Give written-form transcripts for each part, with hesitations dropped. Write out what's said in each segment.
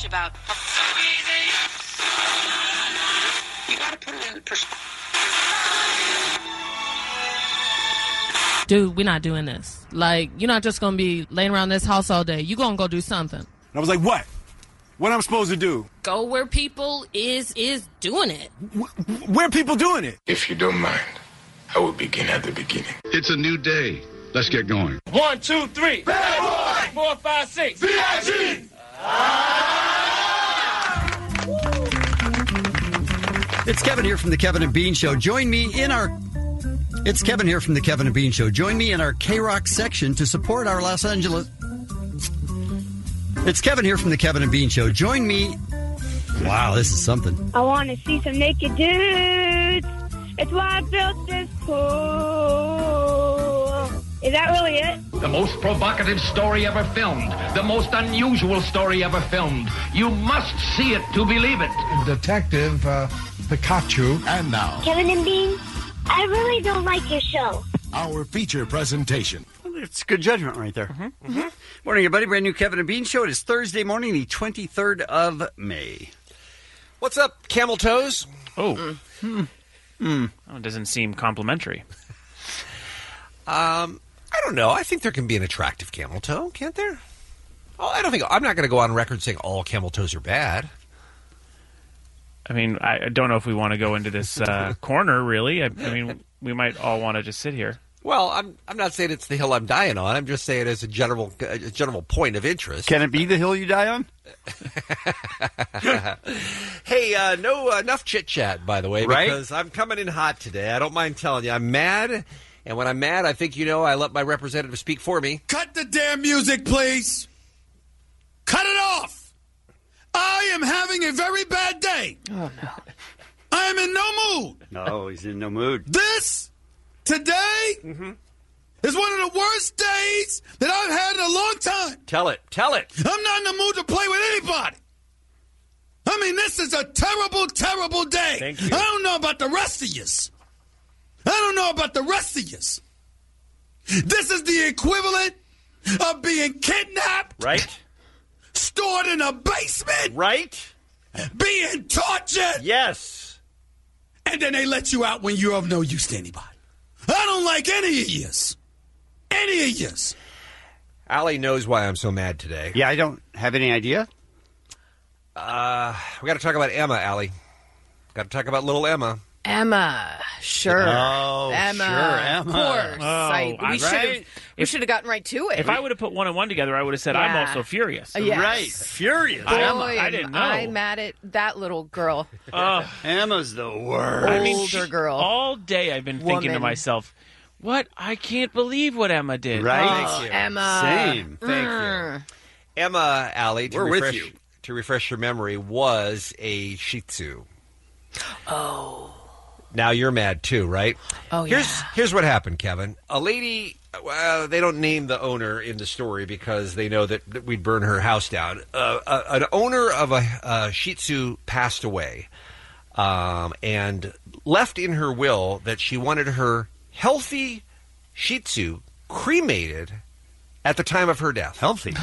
much about. You gotta put it in perspective. Dude, we're not doing this. Like, you're not just going to be laying around this house all day. You're going to go do something. And I was like, what? What am I supposed to do? Go where people is doing it. Where are people doing it? If you don't mind, I will begin at the beginning. It's a new day. Let's get going. 1, 2, 3. Bad boy! 4, 5, 6. B.I.G. It's Kevin here from the Kevin and Bean Show. Join me in our... It's Kevin here from the Kevin and Bean Show. Join me in our K-Rock section to support our Los Angeles... It's Kevin here from the Kevin and Bean Show. Join me... Wow, this is something. I want to see some naked dudes. It's why I built this pool. Is that really it? The most provocative story ever filmed. The most unusual story ever filmed. You must see it to believe it. Detective Pikachu. And now, Kevin and Bean, I really don't like your show. our feature presentation. It's good judgment right there. Mm-hmm. Mm-hmm. Morning, everybody. Brand new Kevin and Bean Show. It is Thursday morning, the 23rd of May. What's up, camel toes? Oh. Oh, it doesn't seem complimentary. I don't know. I think there can be an attractive camel toe, can't there? Oh, I don't think. I'm not going to go on record saying all camel toes are bad. I mean, I don't know if we want to go into this corner, really. I mean, we might all want to just sit here. Well, I'm not saying it's the hill I'm dying on. I'm just saying it's a general point of interest. Can it be the hill you die on? Hey, enough chit-chat, by the way, right? Because I'm coming in hot today. I don't mind telling you. I'm mad, and when I'm mad, I think I let my representative speak for me. Cut the damn music, please. Cut it off. I am having a very bad day. Oh, no. I am in no mood. No, he's in no mood. This, today, is one of the worst days that I've had in a long time. Tell it. I'm not in the mood to play with anybody. I mean, this is a terrible, terrible day. Thank you. I don't know about the rest of yous. This is the equivalent of being kidnapped. Right. Stored in a basement. Right. Being tortured. Yes. And then they let you out when you're of no use to anybody. I don't like any of yous. Allie knows why I'm so mad today. Yeah, I don't have any idea. We got to talk about Emma, Allie. Got to talk about little Emma. Emma, sure. Oh, Emma, sure, Emma. Of course. We should have gotten right to it. If I would have put 1 and 1 together, I would have said, I'm also furious. Yes. Right, furious. Boy, Emma, I didn't know. I'm mad at that little girl. Emma's the worst. Older girl. All day I've been thinking to myself, what? I can't believe what Emma did. Right? Thank you. Emma. Same. Thank you. Emma, Allie, to refresh your memory, was a Shih Tzu. Oh. Now you're mad too, right? Oh, yeah. Here's what happened, Kevin. A lady, well, they don't name the owner in the story because they know that we'd burn her house down. An owner of a Shih Tzu passed away and left in her will that she wanted her healthy Shih Tzu cremated at the time of her death. Healthy?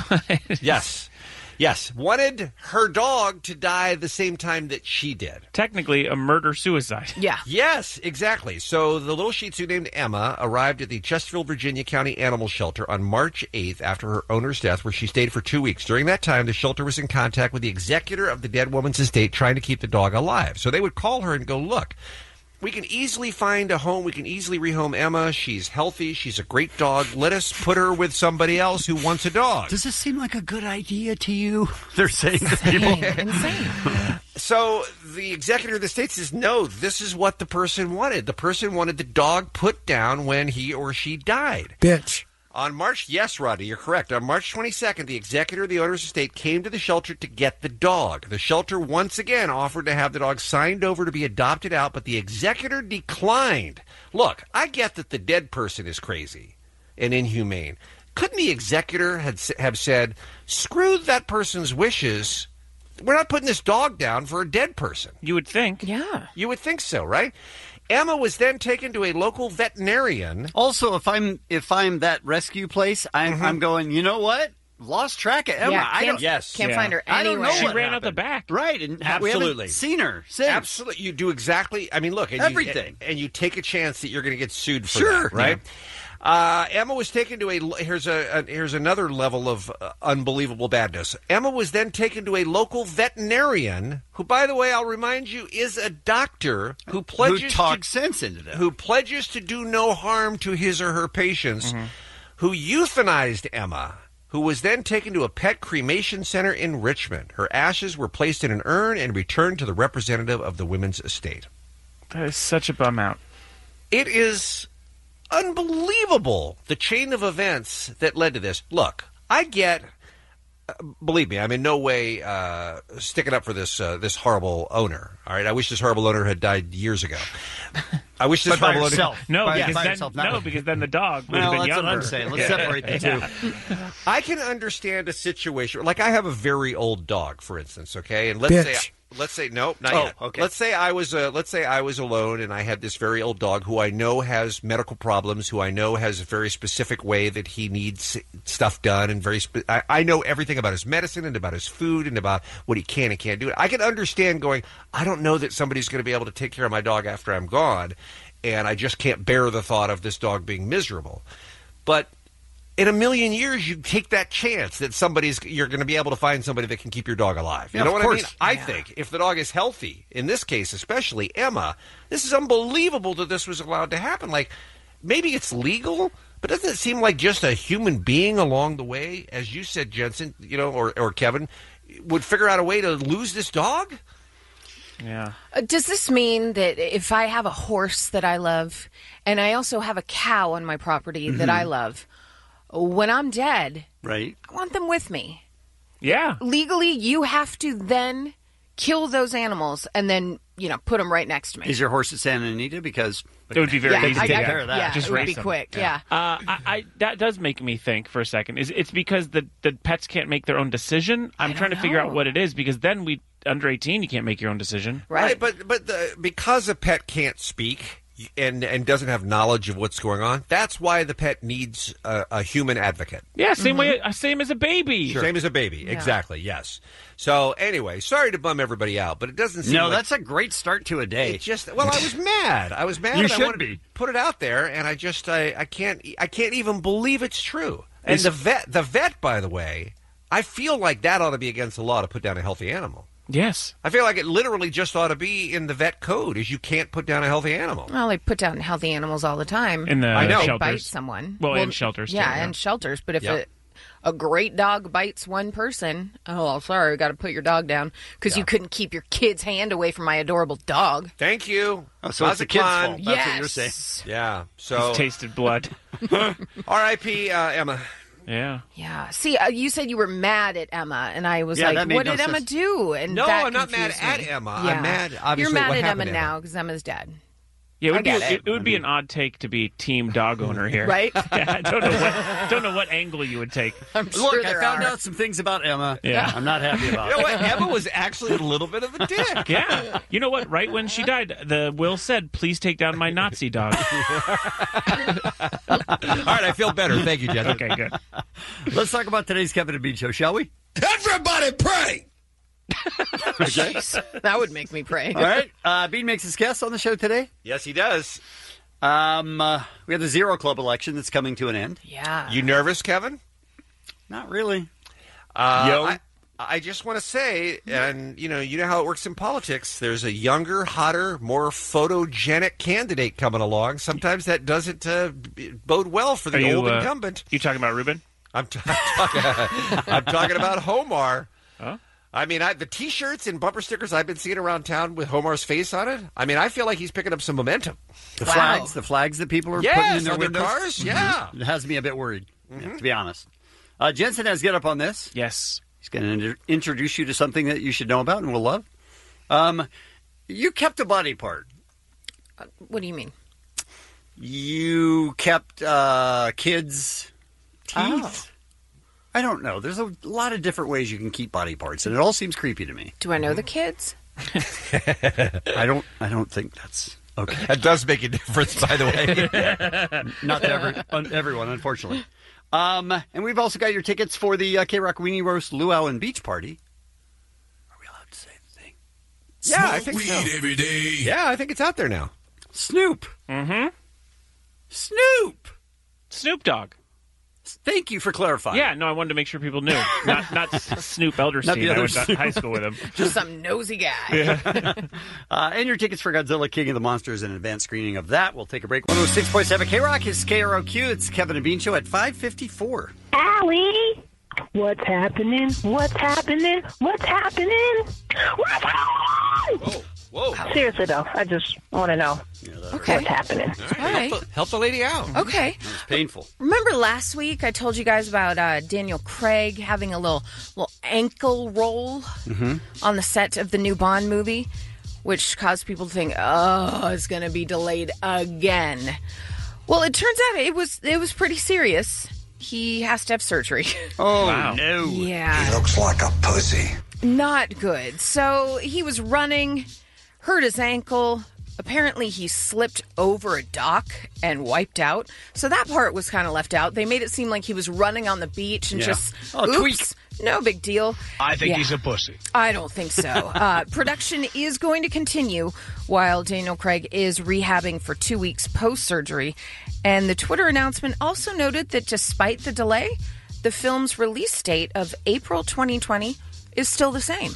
Yes. Wanted her dog to die the same time that she did. Technically, a murder-suicide. Yeah. Yes, exactly. So the little Shih Tzu named Emma arrived at the Chesterfield, Virginia County Animal Shelter on March 8th after her owner's death, where she stayed for 2 weeks. During that time, the shelter was in contact with the executor of the dead woman's estate trying to keep the dog alive. So they would call her and go, look, we can easily find a home. We can easily rehome Emma. She's healthy. She's a great dog. Let us put her with somebody else who wants a dog. Does this seem like a good idea to you? They're saying to people. Insane. So the executor of the estate says, no, this is what the person wanted. The person wanted the dog put down when he or she died. Bitch. On March, yes, Roddy, you're correct. On March 22nd, the executor of the owner's estate came to the shelter to get the dog. The shelter once again offered to have the dog signed over to be adopted out, but the executor declined. Look, I get that the dead person is crazy and inhumane. Couldn't the executor have said, screw that person's wishes? We're not putting this dog down for a dead person. You would think. Yeah. You would think so, right? Emma was then taken to a local veterinarian. Also, if I'm that rescue place, I'm going, you know what? lost track of Emma. Yeah, I don't. can't find her I don't anywhere. know. She what ran out happened. the back. Right, and we Absolutely. haven't seen her since. Absolutely. You do exactly. I mean, look. And Everything. and you take a chance that you're going to get sued for Sure. that, right? Emma was taken to here's another level of unbelievable badness. Emma was then taken to a local veterinarian, who, by the way, I'll remind you, is a doctor who pledges Who talks sense into them. who pledges to do no harm to his or her patients, who euthanized Emma, who was then taken to a pet cremation center in Richmond. Her ashes were placed in an urn and returned to the representative of the women's estate. That is such a bum out. It is unbelievable, the chain of events that led to this. Look, I get, believe me, I'm in no way sticking up for this horrible owner. All right, I wish this horrible owner had died years ago. I wish this horrible owner. Because then the dog would have been that's younger. what I'm saying. Let's separate the two. I can understand a situation like I have a very old dog, for instance. Okay, and let's say no, not yet. Okay. Let's say I was alone and I had this very old dog who I know has medical problems, who I know has a very specific way that he needs stuff done, and I know everything about his medicine and about his food and about what he can and can't do. I can understand going, I don't know that somebody's going to be able to take care of my dog after I'm gone, and I just can't bear the thought of this dog being miserable. But in a million years, you take that chance that you're going to be able to find somebody that can keep your dog alive. You know what I mean? I think if the dog is healthy, in this case, especially Emma, this is unbelievable that this was allowed to happen. Like, maybe it's legal, but doesn't it seem like just a human being along the way, as you said, Jensen, or Kevin, would figure out a way to lose this dog? Yeah. Does this mean that if I have a horse that I love, and I also have a cow on my property that I love, when I'm dead, right, I want them with me. Yeah. Legally, you have to then kill those animals and then, put them right next to me. Is your horse at Santa Anita? Because it would be very easy to take care of that. Yeah, Just it would race be them. quick. Yeah. That does make me think for a second. It's because the pets can't make their own decision? I'm trying to figure out what it is, because then under 18, you can't make your own decision. Right, but because a pet can't speak and doesn't have knowledge of what's going on, that's why the pet needs a human advocate. Yeah, same as a baby. Sure. Same as a baby, exactly, yes. So anyway, sorry to bum everybody out, but it doesn't seem that's a great start to a day. I was mad. I was mad. You and should I wanted be. to put it out there, and I can't even believe it's true. And the vet, by the way, I feel like that ought to be against the law to put down a healthy animal. Yes. I feel like it literally just ought to be in the vet code, is you can't put down a healthy animal. Well, they put down healthy animals all the time. In the they shelters. bite someone. Well, in shelters, too. Yeah, in shelters. But if a great dog bites one person, sorry, got to put your dog down because you couldn't keep your kid's hand away from my adorable dog. Thank you. So it's the kid's fault. That's what you're saying. Yeah. So He's tasted blood. R.I.P. Emma. Yeah. Yeah. See, you said you were mad at Emma, and I was that like, made what no did Emma sense. do? And No, that I'm not mad confused at me. Emma. Yeah. I'm mad, obviously, You're mad what at happened Emma to Emma. now because Emma's dead. Yeah, it would be an odd take to be team dog owner here. Right? Yeah, I don't know what angle you would take. Look, I found out some things about Emma. Yeah. I'm not happy about You know it. what? Emma was actually a little bit of a dick. Yeah. You know what? Right when she died, the will said, please take down my Nazi dog. All right, I feel better. Thank you, Jen. Okay, good. Let's talk about today's Kevin and Bean Show, shall we? Everybody pray! Okay. That would make me pray. All right. Bean makes his guest on the show today. Yes, he does. We have the Zero Club election that's coming to an end. Yeah. You nervous, Kevin? Not really. I just want to say, and you know how it works in politics. There's a younger, hotter, more photogenic candidate coming along. Sometimes that doesn't bode well for the old incumbent. You talking about Ruben? I'm talking about Homar. Huh? I mean, the T-shirts and bumper stickers I've been seeing around town with Homar's face on it. I mean, I feel like he's picking up some momentum. The flags that people are putting in their windows. Cars. Yeah, it has me a bit worried, to be honest. Jensen has get up on this. Yes. He's going to introduce you to something that you should know about and will love. You kept a body part. What do you mean? You kept kids' teeth. Oh. I don't know. There's a lot of different ways you can keep body parts, and it all seems creepy to me. Do I know the kids? I don't think that's okay. That does make a difference, by the way. Not to everyone, unfortunately. And we've also got your tickets for the K-Rock Weenie Roast Luau and Beach Party. Are we allowed to say the thing? Yeah, I think so. Every day. Yeah, I think it's out there now. Snoop. Mm-hmm. Snoop Dogg. Thank you for clarifying. Yeah, no, I wanted to make sure people knew. Not Snoop Elderstein. I went to high school with him. Just some nosy guy. Yeah. And your tickets for Godzilla King of the Monsters and an advanced screening of that. We'll take a break. 106.7 K-Rock is KROQ. It's Kevin and Bean Show at 5:54. Allie, what's happening? What's happening? What's happening? What's happening? Whoa. Seriously, though, I just want to know what's happening. All right. Help the lady out. Okay. It's painful. Remember last week I told you guys about Daniel Craig having a little ankle roll on the set of the new Bond movie, which caused people to think, oh, it's going to be delayed again. Well, it turns out it was pretty serious. He has to have surgery. Oh, wow. No. Yeah. He looks like a pussy. Not good. So he was running, hurt his ankle. Apparently, he slipped over a dock and wiped out. So that part was kind of left out. They made it seem like he was running on the beach and just, oops, no big deal. I think he's a pussy. I don't think so. Production is going to continue while Daniel Craig is rehabbing for 2 weeks post-surgery. And the Twitter announcement also noted that despite the delay, the film's release date of April 2020 is still the same.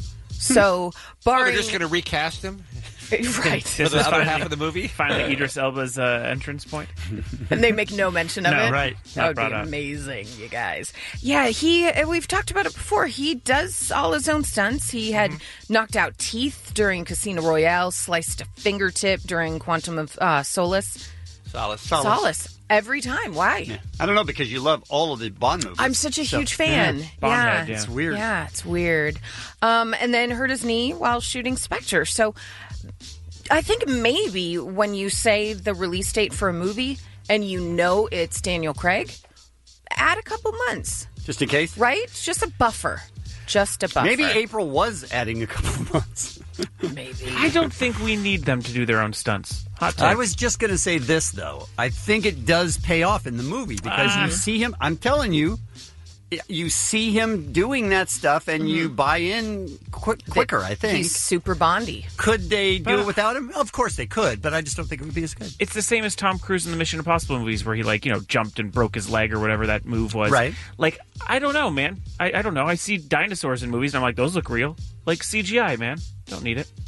So, barring... they're just going to recast him? Right. For the other half of the movie? Finally, Idris Elba's entrance point. And they make no mention of it? Right. That would be amazing, you guys. Yeah, we've talked about it before. He does all his own stunts. He had knocked out teeth during Casino Royale, sliced a fingertip during Quantum of Solace. Solace. Every time. Why? Yeah. I don't know, because you love all of the Bond movies. I'm such a huge fan. Yeah. It's weird. Yeah, it's weird. And then hurt his knee while shooting Spectre. So I think maybe when you say the release date for a movie and you know it's Daniel Craig, add a couple months. Just in case? Right? Just a buffer. Just a buffer. Maybe April was adding a couple of months. Maybe. I don't think we need them to do their own stunts. Hot take. I was just going to say this, though. I think it does pay off in the movie because you see him. I'm telling you, you see him doing that stuff and you buy in quicker, I think. He's super Bondy. Could they do it without him? Of course they could, but I just don't think it would be as good. It's the same as Tom Cruise in the Mission Impossible movies where he, jumped and broke his leg or whatever that move was. Right. I don't know, man. I don't know. I see dinosaurs in movies and I'm like, those look real. Like CGI, man. Don't need it.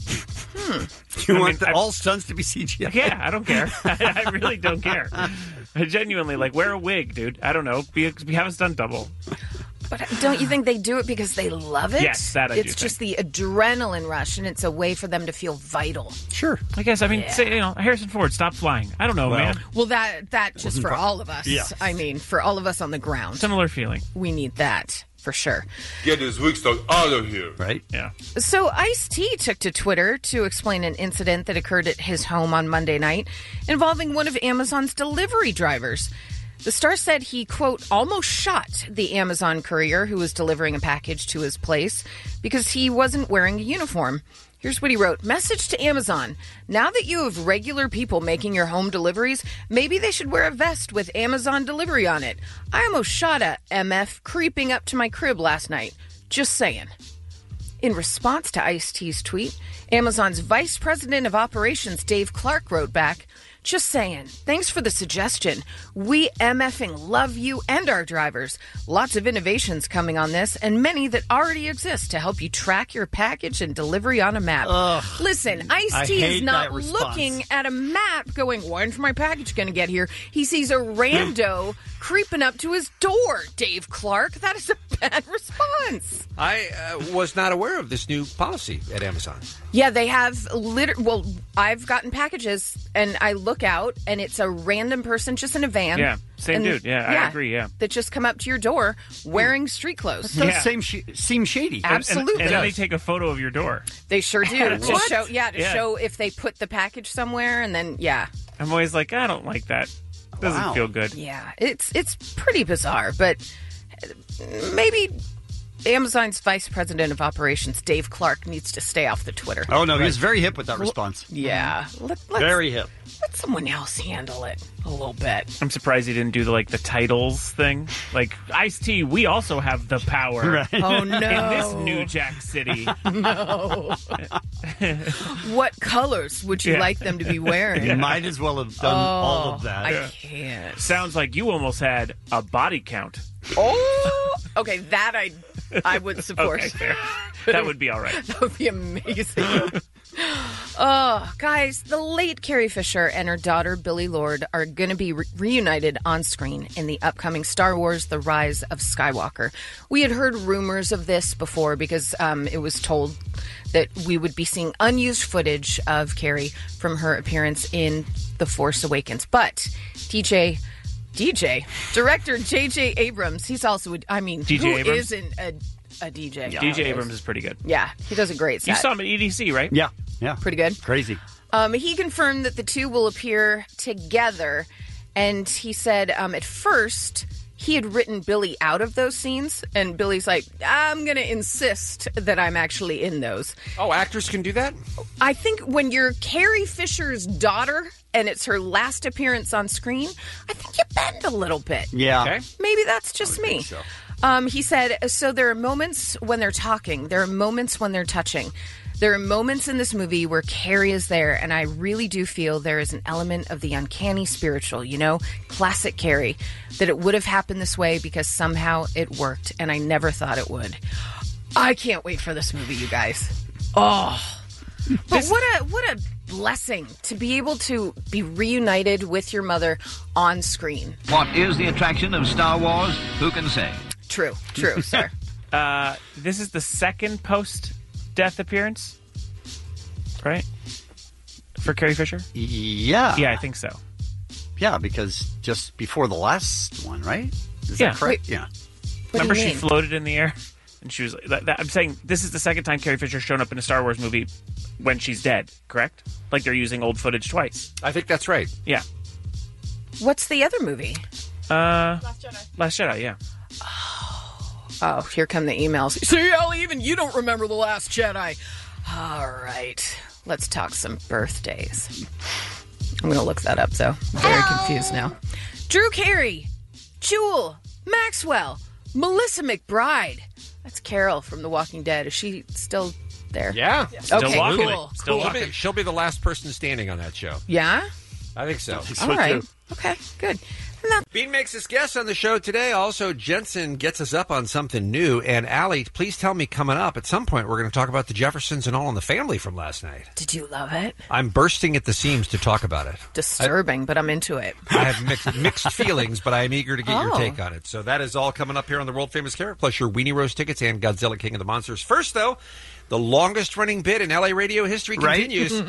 You want all stunts to be CGI? Yeah, I don't care. I really don't care. I genuinely, wear a wig, dude. I don't know. Have a stunt double. But don't you think they do it because they love it? Yes, that I do It's just the adrenaline rush, and it's a way for them to feel vital. Sure. I guess, say, Harrison Ford, stop flying. I don't know, man. Well, that just for all of us. Yeah. I mean, for all of us on the ground. Similar feeling. We need that, for sure. Get this weak stuff out of here. Right? Yeah. So Ice-T took to Twitter to explain an incident that occurred at his home on Monday night involving one of Amazon's delivery drivers. The star said he, quote, almost shot the Amazon courier who was delivering a package to his place because he wasn't wearing a uniform. Here's what he wrote. Message to Amazon. Now that you have regular people making your home deliveries, maybe they should wear a vest with Amazon delivery on it. I almost shot a MF creeping up to my crib last night. Just saying. In response to Ice-T's tweet, Amazon's Vice President of Operations, Dave Clark, wrote back, just saying, thanks for the suggestion. We MFing love you and our drivers. Lots of innovations coming on this, and many that already exist to help you track your package and delivery on a map. Ugh, listen, Ice-T is not looking at a map going, when's my package going to get here? He sees a rando creeping up to his door, Dave Clark. That is a bad response. I was not aware of this new policy at Amazon. Yeah, they have well, I've gotten packages and I look out and it's a random person just in a van. Yeah, same dude. Yeah, I agree. Yeah. That just come up to your door wearing street clothes. That does seem shady. Absolutely. And then they take a photo of your door. They sure do. to show if they put the package somewhere and then, I'm always like, I don't like that. Doesn't feel good. Yeah, it's pretty bizarre, but maybe Amazon's vice president of operations, Dave Clark, needs to stay off the Twitter. Oh, no, he was very hip with that response. Yeah. Very hip. Let someone else handle it a little bit. I'm surprised he didn't do the titles thing. Like, Ice-T, we also have the power. Right. Oh, no. In this New Jack City. No. What colors would you like them to be wearing? You might as well have done all of that. I can't. Sounds like you almost had a body count. Oh, okay, that I would support. Okay, fair. That would be all right. That would be amazing. Oh, guys, the late Carrie Fisher and her daughter, Billie Lourd, are going to be reunited on screen in the upcoming Star Wars The Rise of Skywalker. We had heard rumors of this before because it was told that we would be seeing unused footage of Carrie from her appearance in The Force Awakens. But director J.J. Abrams, he's also, DJ Abrams? Isn't a DJ? Yeah. DJ Abrams is pretty good. Yeah, he does a great set. You saw him at EDC, right? Yeah. Pretty good. Crazy. He confirmed that the two will appear together, and he said at first he had written Billy out of those scenes, and Billy's like, I'm going to insist that I'm actually in those. Oh, actors can do that? I think when you're Carrie Fisher's daughter and it's her last appearance on screen, I think you bend a little bit. Yeah. Okay. Maybe that's just me. So. He said, so there are moments when they're talking. There are moments when they're touching. There are moments in this movie where Carrie is there, and I really do feel there is an element of the uncanny spiritual, classic Carrie, that it would have happened this way because somehow it worked, and I never thought it would. I can't wait for this movie, you guys. Oh. But what a blessing to be able to be reunited with your mother on screen. What is the attraction of Star Wars? Who can say? True, sir. This is the second post-death appearance, right? For Carrie Fisher? Yeah. Yeah, I think so. Yeah, because just before the last one, right? Is that correct? Yeah. Remember she floated in the air? And she was I'm saying this is the second time Carrie Fisher's shown up in a Star Wars movie when she's dead, correct? Like they're using old footage twice. I think that's right. Yeah. What's the other movie? Last Jedi, yeah. Oh, here come the emails. See, Ellie, even you don't remember The Last Jedi. All right. Let's talk some birthdays. I'm going to look that up, though. I'm very confused now. Drew Carey, Jewel, Maxwell, Melissa McBride. That's Carol from The Walking Dead. Is she still there? Yeah. Okay, walking. cool. Still cool. walking. She'll be the last person standing on that show. Yeah? I think so. All right. Okay, good. Bean makes his guest on the show today. Also, Jensen gets us up on something new. And Allie, please tell me coming up at some point we're going to talk about the Jeffersons and All in the Family from last night. Did you love it? I'm bursting at the seams to talk about it. Disturbing, but I'm into it. I have mixed feelings, but I am eager to get your Oh. take on it. So that is all coming up here on the World Famous Carrot, plus your Weenie Roast tickets and Godzilla King of the Monsters. First, though, the longest running bit in LA radio history continues.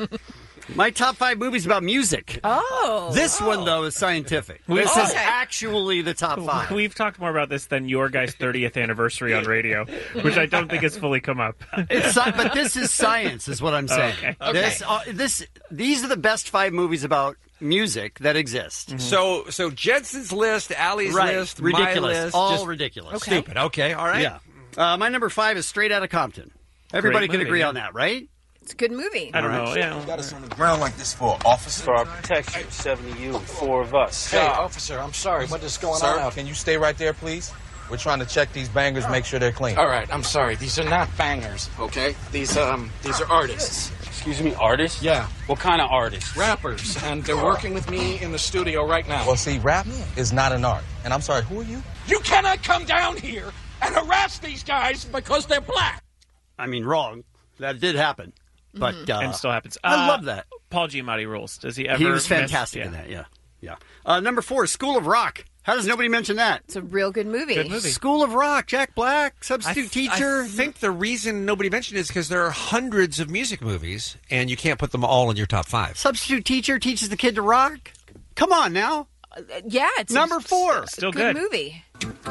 My top 5 movies about music. Oh. This one, though, is scientific. This is actually the top 5. We've talked more about this than your guys' 30th anniversary on radio, which I don't think has fully come up. But this is science, is what I'm saying. Okay. These are the best 5 movies about music that exist. Mm-hmm. So Jensen's list, Allie's list, ridiculous, my list, all just ridiculous, stupid. Okay, all right. Yeah. My number 5 is Straight Outta Compton. Everybody Great can movie, agree yeah. on that, right? It's a good movie. I don't know. Yeah. You got us on the ground like this for officer? For our protection, 7 of you, 4 of us. Hey, officer, I'm sorry. What is going on out? Can you stay right there, please? We're trying to check these bangers, make sure they're clean. All right, I'm sorry. These are not bangers, okay? These are artists. Excuse me, artists? Yeah. What kind of artists? Rappers, and they're working with me in the studio right now. Well, see, rap is not an art. And I'm sorry, who are you? You cannot come down here and harass these guys because they're black. I mean, wrong. That did happen. But and still happens. I love that. Paul Giamatti rules. Does he ever? He was fantastic in that. Yeah. Number 4, School of Rock. How does nobody mention that? It's a real good movie. Good movie. School of Rock. Jack Black, substitute teacher. I think the reason nobody mentioned it is because there are hundreds of music movies, and you can't put them all in your top 5. Substitute teacher teaches the kid to rock. Come on now. Yeah, it's Number 4. Still good good. movie.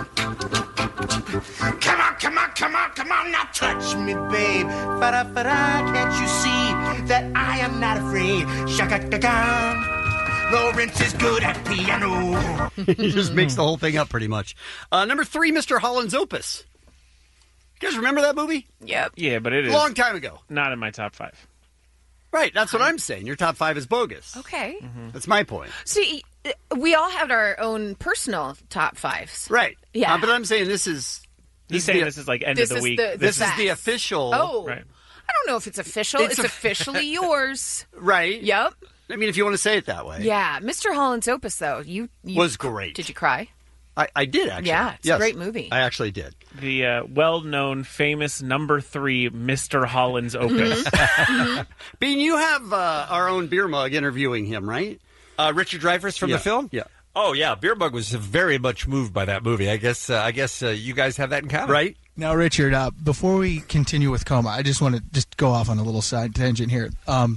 Come on, now touch me, babe. Fa-da-fa-da, can't you see that I am not afraid? Shaka-da-da. Lawrence is good at piano. He just makes the whole thing up pretty much. Number 3, Mr. Holland's Opus. You guys remember that movie? Yep. Yeah, but it is Long time ago. Not in my top 5. Right, that's what I'm saying. Your top 5 is bogus. Okay. That's my point. See, we all have our own personal top 5s. Right. Yeah. But I'm saying this is... He's saying this is like end of the week. This is the official... Oh. Right. I don't know if it's official. It's officially yours. Right. Yep. I mean, if you want to say it that way. Yeah. Mr. Holland's Opus, though, you was great. Did you cry? I did, actually. Yeah, it's a great movie. I actually did. The well-known, famous number 3 Mr. Holland's Opus. Bean, you have our own beer mug interviewing him, right? Richard Dreyfuss from the film? Yeah. Oh, yeah. Beer Mug was very much moved by that movie. I guess you guys have that in common. Right? Now, Richard, before we continue with Coma, I just want to just go off on a little side tangent here.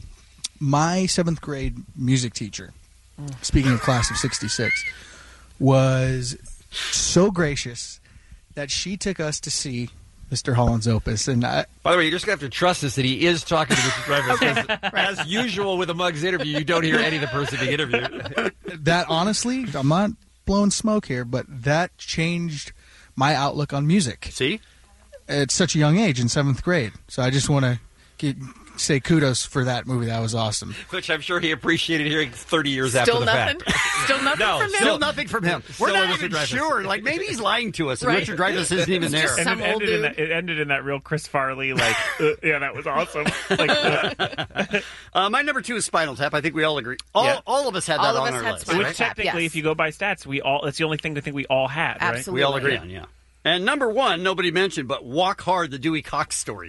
My 7th grade music teacher, speaking of class of 66, was so gracious that she took us to see Mr. Holland's Opus. And by the way, you're just going to have to trust us that he is talking to Richard Dreyfuss. Because as usual with a Muggs interview, you don't hear any of the person being interviewed. That, honestly, I'm not blowing smoke here, but that changed my outlook on music. See? At such a young age, in 7th grade. So I just want to say kudos for that movie. That was awesome. Which I'm sure he appreciated hearing 30 years after the fact. Still nothing from him? Still nothing from him. We're Still not Richard even Dreyfuss. sure. Like, maybe he's lying to us, and Right. Richard Dreyfuss isn't even there. And it ended in that real Chris Farley, like, yeah, that was awesome. Like, my number 2 is Spinal Tap. I think we all agree. All of us had that on our list. Which Right? technically, if you go by stats, that's the only thing I think we all had, right? Absolutely. We all agree on, yeah. And number 1, nobody mentioned, but Walk Hard, the Dewey Cox story.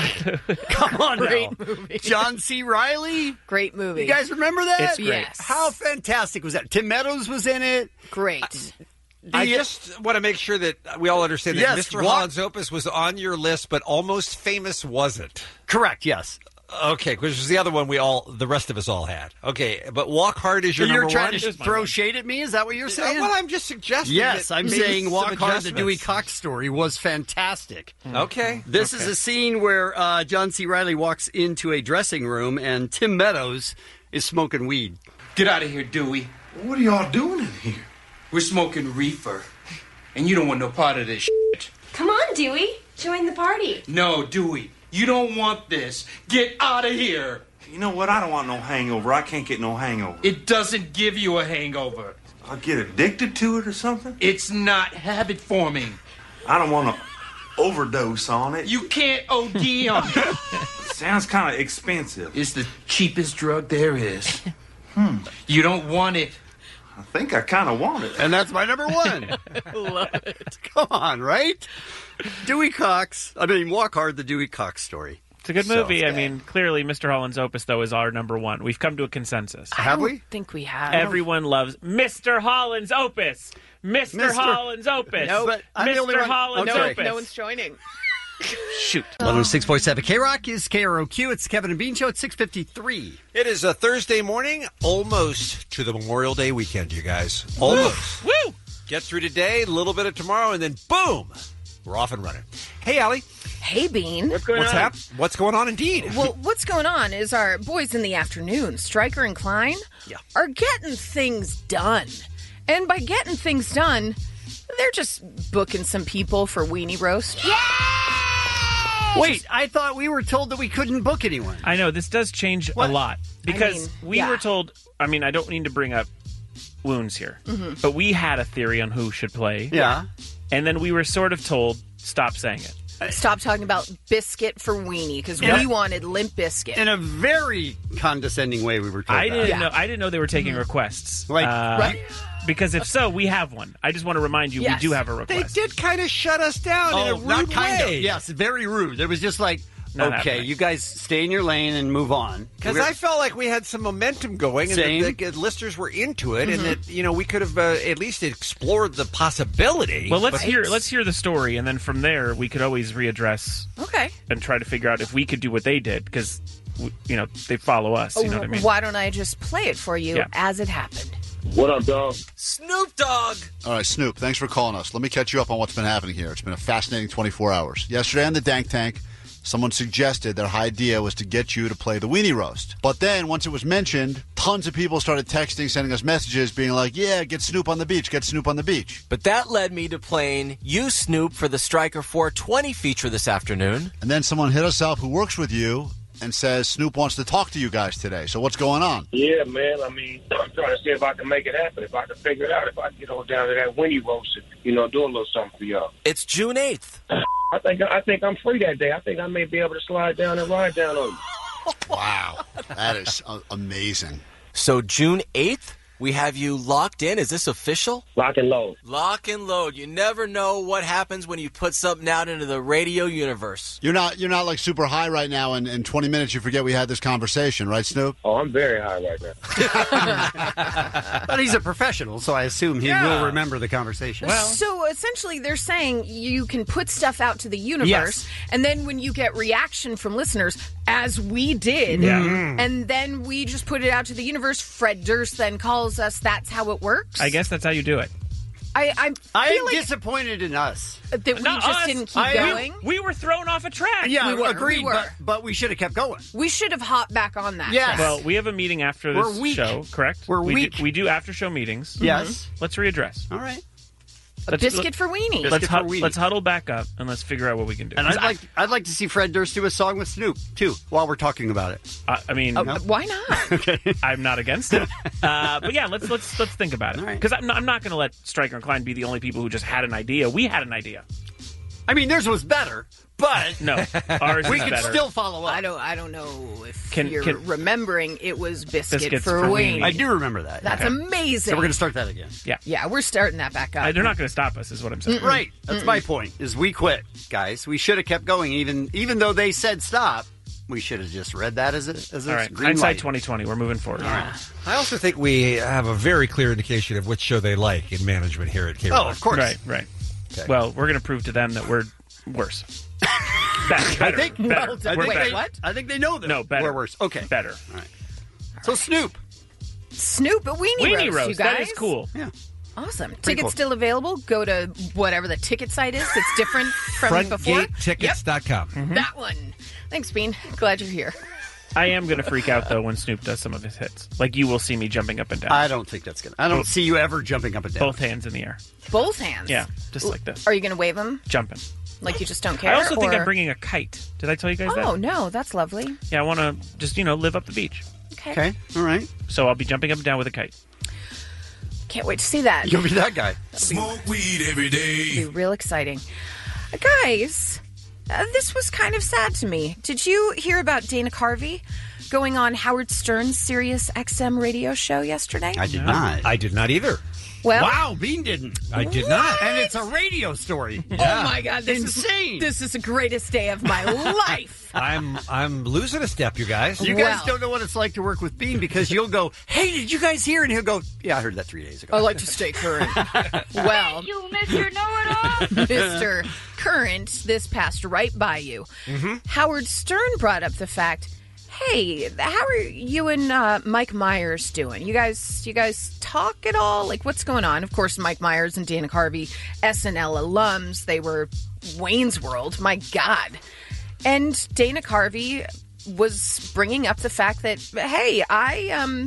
Come on Great now. movie. John C. Reilly. Great movie. You guys remember that? It's great. Yes. How fantastic was that? Tim Meadows was in it. Great. I just want to make sure that we all understand that Yes, Mr. Holland's Opus was on your list, but Almost Famous wasn't. Correct, yes. Okay, which was the other one the rest of us all had. Okay, but Walk Hard is your You're number trying one? to throw shade at me? Is that what you're saying? Well, I'm just suggesting. Yes, that I'm maybe saying some Walk Hard, the Dewey adjustments. Cox story was fantastic. Okay. This is a scene where John C. Reilly walks into a dressing room and Tim Meadows is smoking weed. Get out of here, Dewey. What are y'all doing in here? We're smoking reefer. And you don't want no part of this shit. Come on, Dewey. Join the party. No, Dewey. You don't want this. Get out of here. You know what? I don't want no hangover. I can't get no hangover. It doesn't give you a hangover. I'll get addicted to it or something? It's not habit forming. I don't want to overdose on it. You can't OD on it. Sounds kind of expensive. It's the cheapest drug there is. You don't want it. I think I kind of want it. And that's my number 1. Love it. Come on, right? Walk Hard, the Dewey Cox story. It's a good movie. I mean, clearly, Mr. Holland's Opus, though, is our number 1. We've come to a consensus. I don't think we have. Everyone loves Mr. Holland's Opus. Mr. Holland's Opus. No, but I'm the only Mr. one- Holland's Okay. Opus. No one's joining. Shoot. 106.7 K-Rock is KROQ. It's the Kevin and Bean Show at 6:53. It is a Thursday morning, almost to the Memorial Day weekend, you guys. Almost. Woo! Get through today, a little bit of tomorrow, and then boom, we're off and running. Hey, Allie. Hey, Bean. What's going on indeed? Well, what's going on is our boys in the afternoon, Stryker and Klein, are getting things done. And by getting things done, they're just booking some people for Weenie Roast. Wait, I thought we were told that we couldn't book anyone. I know, this does change a lot. Because we were told, I don't need to bring up wounds here, but we had a theory on who should play. Yeah. And then we were sort of told, stop saying it. Stop talking about Biscuit for Weenie, because we wanted Limp Biscuit. In a very condescending way, we were told I that. didn't know they were taking requests. Right. Because if so, we have one. I just want to remind you, we do have a request. They did kind of shut us down in a rude not kind way. of. Yes, very rude. It was just like, Not okay, happening. you guys stay in your lane and move on. Because I felt like we had some momentum going, and Same. the listeners were into it, and that we could have at least explored the possibility. Well, let's hear the story, and then from there we could always readdress. Okay. And try to figure out if we could do what they did, because they follow us. You know what I mean? Why don't I just play it for you as it happened? What up, dog? Snoop Dogg. All right, Snoop, thanks for calling us. Let me catch you up on what's been happening here. It's been a fascinating 24 hours. Yesterday on the Dank Tank, someone suggested their idea was to get you to play the Weenie Roast. But then, once it was mentioned, tons of people started texting, sending us messages, being like, yeah, get Snoop on the beach, get Snoop on the beach. But that led me to playing You, Snoop, for the Stryker 420 feature this afternoon. And then someone hit us up who works with you and says Snoop wants to talk to you guys today. So what's going on? Yeah, man. I mean, I'm trying to see if I can make it happen, if I can figure it out, if I can get on down to that Winnie roast and, do a little something for y'all. It's June 8th. I think I'm free that day. I think I may be able to slide down and ride down on you. Wow. That is amazing. So June 8th, we have you locked in. Is this official? Lock and load. Lock and load. You never know what happens when you put something out into the radio universe. You're not like super high right now, and in 20 minutes you forget we had this conversation, right, Snoop? Oh, I'm very high right now. But he's a professional, so I assume he will remember the conversation. So essentially they're saying you can put stuff out to the universe, and then when you get reaction from listeners, as we did, and then we just put it out to the universe, Fred Durst then calls us. That's how it works? I guess that's how you do it. I'm disappointed in us. That we just didn't keep going. We were thrown off a track. Yeah, we were. agreed, but we should have kept going. We should have hopped back on that. Yes. Well, we have a meeting after this show, correct? We're weak. We do after-show meetings. Yes. Let's readdress. All right. A biscuit for weenie. Let's huddle back up and let's figure out what we can do. And I'd like to see Fred Durst do a song with Snoop too while we're talking about it. I mean, why not? Okay, I'm not against it. But yeah, let's think about it because I'm not going to let Stryker and Klein be the only people who just had an idea. We had an idea. I mean, theirs was better, but no, ours we is can better. still follow up. I don't know if you're remembering it was biscuit for weenie. weenie. I do remember that. That's amazing. So we're going to start that again. Yeah, we're starting that back up. They're not going to stop us, is what I'm saying. Right. That's my point. Is we quit, guys. We should have kept going, even though they said stop. We should have just read that as a all right. green Hindsight light. 2020. We're moving forward. All right. I also think we have a very clear indication of which show they like in management here at K-Rock. Oh, of course. Right. Okay. Well, we're going to prove to them that we're worse. Better. I think. Well, We're wait, better. what? I think they know that. No, better. We're worse. Okay. Better. All right. So Snoop. Snoop, a weenie Weenie roast, you roast. guys. That is cool. Yeah. Awesome. Pretty Tickets cool. still available. Go to whatever the ticket site is. It's different from before. FrontGateTickets.com. That one. Thanks, Bean. Glad you're here. I am going to freak out, though, when Snoop does some of his hits. Like, you will see me jumping up and down. I don't think that's good. I don't see you ever jumping up and down. Both hands in the air. Both hands? Yeah, just like this. Are you going to wave them? Jumping. Like you just don't care? I also think or- I'm bringing a kite. Did I tell you guys that? Oh, no. That's lovely. Yeah, I want to just, live up the beach. Okay. All right. So I'll be jumping up and down with a kite. Can't wait to see that. You'll be that guy. Smoke weed every day. It'll be real exciting. Guys, this was kind of sad to me. Did you hear about Dana Carvey going on Howard Stern's Sirius XM radio show yesterday? I did not. I did not either. Well, Wow, Bean didn't. I did not. And it's a radio story. Oh my God, this Insane. This is the greatest day of my life. I'm losing a step, you guys. You guys don't know what it's like to work with Bean because you'll go, hey, did you guys hear? And he'll go, yeah, I heard that 3 days ago. I like to stay current. Well, You, Mr. Know-It-All. Mr. Current, this passed right by you. Howard Stern brought up the fact, hey, how are you and Mike Myers doing? You guys talk at all? Like, what's going on? Of course, Mike Myers and Dana Carvey, SNL alums. They were Wayne's World. My God. And Dana Carvey was bringing up the fact that, hey, I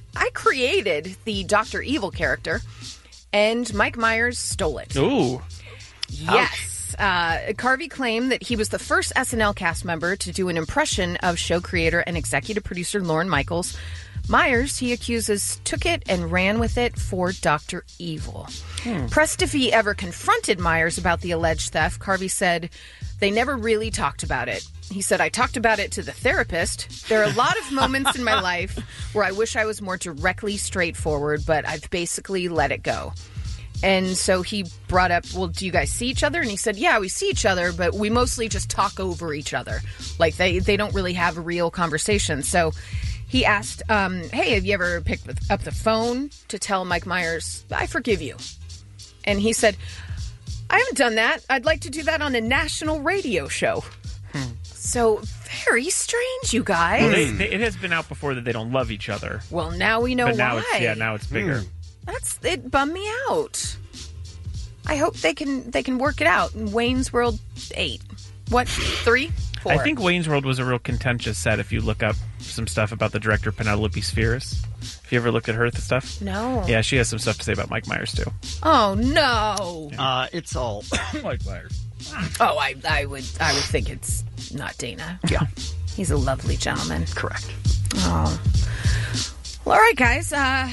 created the Dr. Evil character, and Mike Myers stole it. Ooh. Yes. Carvey claimed that he was the first SNL cast member to do an impression of show creator and executive producer Lorne Michaels. Myers, he accuses, took it and ran with it for Dr. Evil. Pressed if he ever confronted Myers about the alleged theft, Carvey said, they never really talked about it. He said, I talked about it to the therapist. There are a lot of moments in my life where I wish I was more directly straightforward, but I've basically let it go. And so he brought up, well, do you guys see each other? And he said, yeah, we see each other, but we mostly just talk over each other. Like, they don't really have a real conversation. So he asked, hey, have you ever picked up the phone to tell Mike Myers, I forgive you? And he said, I haven't done that. I'd like to do that on a national radio show. So very strange, you guys. Well, it has been out before that they don't love each other. Well, now we know But now why. now it's bigger. It bummed me out. I hope they can work it out in Wayne's World 8. What, 3? poor. I think Wayne's World was a real contentious set if you look up some stuff about the director Penelope Spheris. Have you ever looked at her stuff? No. Yeah, she has some stuff to say about Mike Myers, too. Oh, no. It's all Mike Myers. Oh, I would think it's not Dana. Yeah. He's a lovely gentleman. Correct. Oh. Well, all right, guys.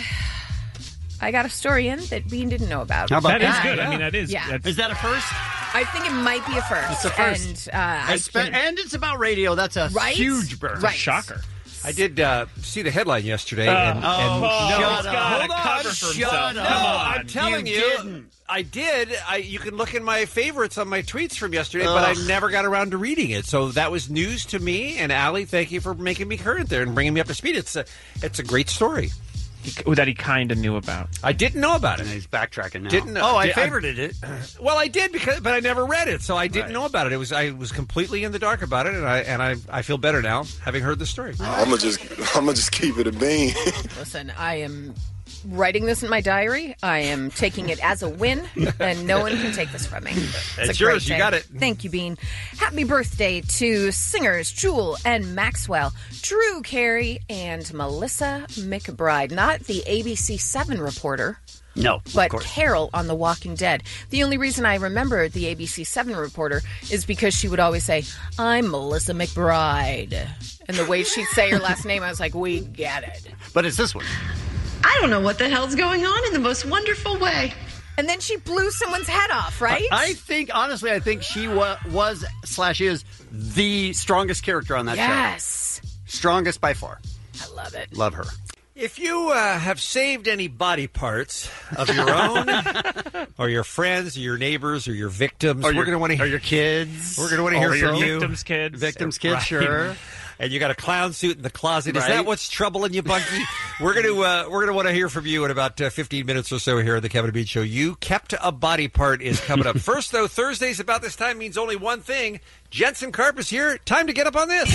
I got a story in that Bean didn't know about. How about that? Is good. I mean, that is. Yeah. Is that a first? I think it might be a first. It's a first. And, and it's about radio. That's a Right? huge burn. Right. Shocker. I did see the headline yesterday. Shut Hold up. on. Cover for Shut himself. up. Come No, on. I'm telling you. didn't. I did. You can look in my favorites on my tweets from yesterday, but I never got around to reading it. So that was news to me. And Allie, thank you for making me current there and bringing me up to speed. It's a great story. That he kind of knew about. I didn't know about it. And he's backtracking now. Didn't know. Oh, I favorited it. Well, I did but I never read it, so I didn't know about it. I was completely in the dark about it, and I feel better now having heard the story. I'm gonna just keep it a bean. Listen, I am writing this in my diary. I am taking it as a win, and no one can take this from me. It's yours. You got it. Thank you, Bean. Happy birthday to singers Jewel and Maxwell, Drew Carey, and Melissa McBride. Not the ABC 7 reporter. No, but Carol on The Walking Dead. The only reason I remember the ABC 7 reporter is because she would always say, "I'm Melissa McBride." And the way she'd say her last name, I was like, we get it. But it's this one. I don't know what the hell's going on in the most wonderful way. And then she blew someone's head off, right? I think she was/is the strongest character on that show. Yes. Strongest by far. I love it. Love her. If you have saved any body parts of your own, or your friends, or your neighbors, or your victims, we're going to want to hear your kids. We're going to want to hear from you. Victims' kids. Victims' kids, Right. sure. And you got a clown suit in the closet. Is Right. that what's troubling you, Bunky? we're gonna want to hear from you in about 15 minutes or so here at the Kevin and Bean Show. You kept a body part is coming up. First, though, Thursdays about this time means only one thing. Jensen Karp is here. Time to get up on this.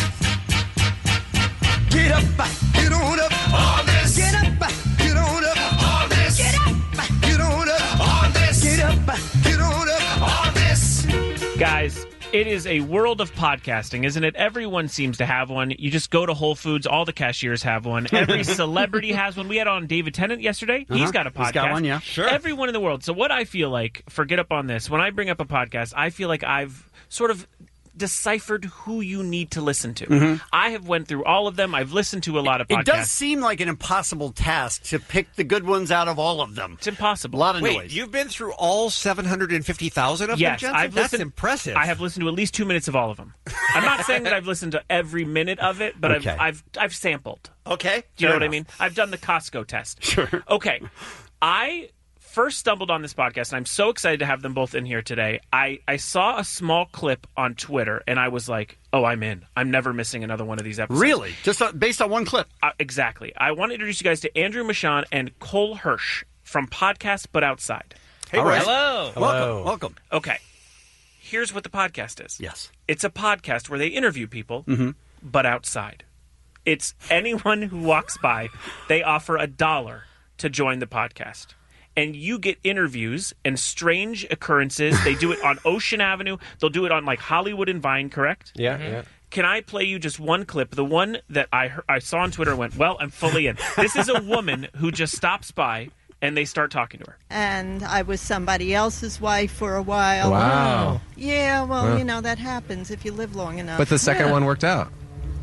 Get up, get on up on this. Get up, get on up on this. Get up, get on up on this. Get up, get on up on this. Guys, it is a world of podcasting, isn't it? Everyone seems to have one. You just go to Whole Foods, all the cashiers have one. Every celebrity has one. We had on David Tennant yesterday. He's got a podcast. He's got one, yeah. Sure. Everyone in the world. So what I feel like, for Get Up on This, when I bring up a podcast, I feel like I've sort of deciphered who you need to listen to. Mhm. I have went through all of them. I've listened to a lot of podcasts. It does seem like an impossible task to pick the good ones out of all of them. It's impossible. A lot of Wait, noise. you've been through all 750,000 of Yes, them, Jensen? That's listened, impressive. I have listened to at least 2 minutes of all of them. I'm not saying that I've listened to every minute of it, but Okay. I've sampled. Okay. Do you know Fair what I enough. mean? I've done the Costco test. Sure. Okay. I first stumbled on this podcast, and I'm so excited to have them both in here today. I saw a small clip on Twitter, and I was like, oh, I'm in. I'm never missing another one of these episodes. Really? Just based on one clip? Exactly. I want to introduce you guys to Andrew Michon and Cole Hirsch from Podcast But Outside. Hey, All right. Hello. Welcome. Okay. Here's what the podcast is. Yes. It's a podcast where they interview people, Mhm. but outside. It's anyone who walks by, they offer $1 to join the podcast. And you get interviews and strange occurrences. They do it on Ocean Avenue. They'll do it on like Hollywood and Vine, correct? Yeah, yeah. Can I play you just one clip? The one that I saw on Twitter and went, well, I'm fully in. This is a woman who just stops by and they start talking to her. And I was somebody else's wife for a while. Wow. Yeah, well, Wow. you know, that happens if you live long enough. But the second one worked out.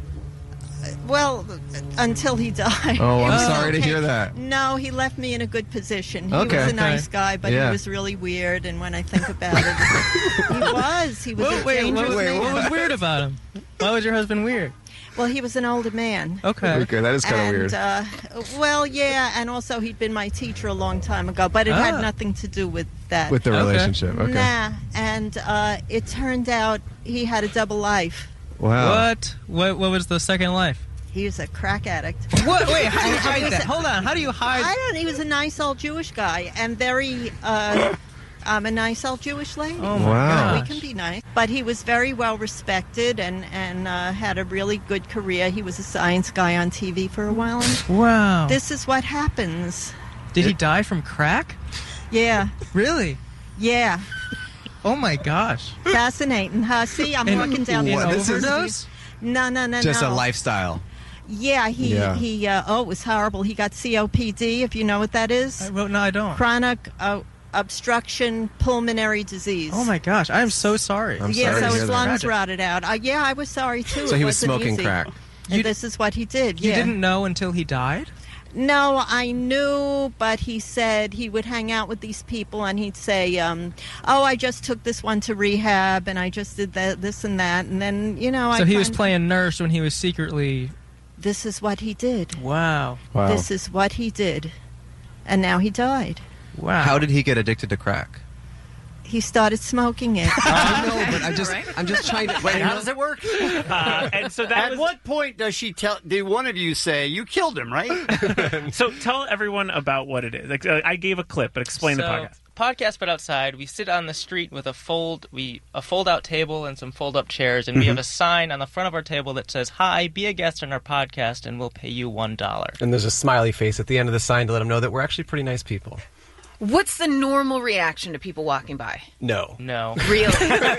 Well, until he died. Oh, I'm It was sorry to okay. hear that. No, he left me in a good position. He Okay. was a nice Okay. guy, but Yeah. he was really weird. And when I think about it, he was a dangerous man. What was weird about him? Why was your husband weird? Well, he was an older man. Okay. Okay, that is kind of And, weird. well, yeah, and also he'd been my teacher a long time ago, but it Ah. had nothing to do with that. With the relationship, okay. Nah, and it turned out he had a double life. Wow. What was the second life? He was a crack addict. What? Wait, how do you And he hide was that? a- Hold on, how do you hide? I don't. He was a nice old Jewish guy and very. I'm a nice old Jewish lady. Oh, my Wow. We gosh. can be nice, but he was very well respected and had a really good career. He was a science guy on TV for a while. And Wow. this is what happens. Did he die from crack? Yeah. Really? Yeah. Oh my gosh. Fascinating, huh? See, I'm walking down the overdose? No. Just a lifestyle. Yeah, he it was horrible. He got COPD, if you know what that is. No, I don't. Chronic obstruction pulmonary disease. Oh my gosh, I'm so sorry. So his lungs rotted out. I was sorry too. So it he was wasn't smoking easy. crack. And this is what he did. You didn't know until he died? No, I knew, but he said he would hang out with these people and he'd say, I just took this one to rehab and I just did this and that. And then, So he was playing nurse when he was secretly... This is what he did. Wow. This is what he did. And now he died. Wow. How did he get addicted to crack? He started smoking it. I know, but I'm just trying to... Wait, how does it work? And so that At what point does she did one of you say, you killed him, right? So tell everyone about what it is. Like, I gave a clip, but explain the podcast. Podcast, but outside. We sit on the street with a fold-out table and some fold-up chairs, and we have a sign on the front of our table that says, "Hi, be a guest on our podcast, and we'll pay you $1." And there's a smiley face at the end of the sign to let them know that we're actually pretty nice people. What's the normal reaction to people walking by? No. Really?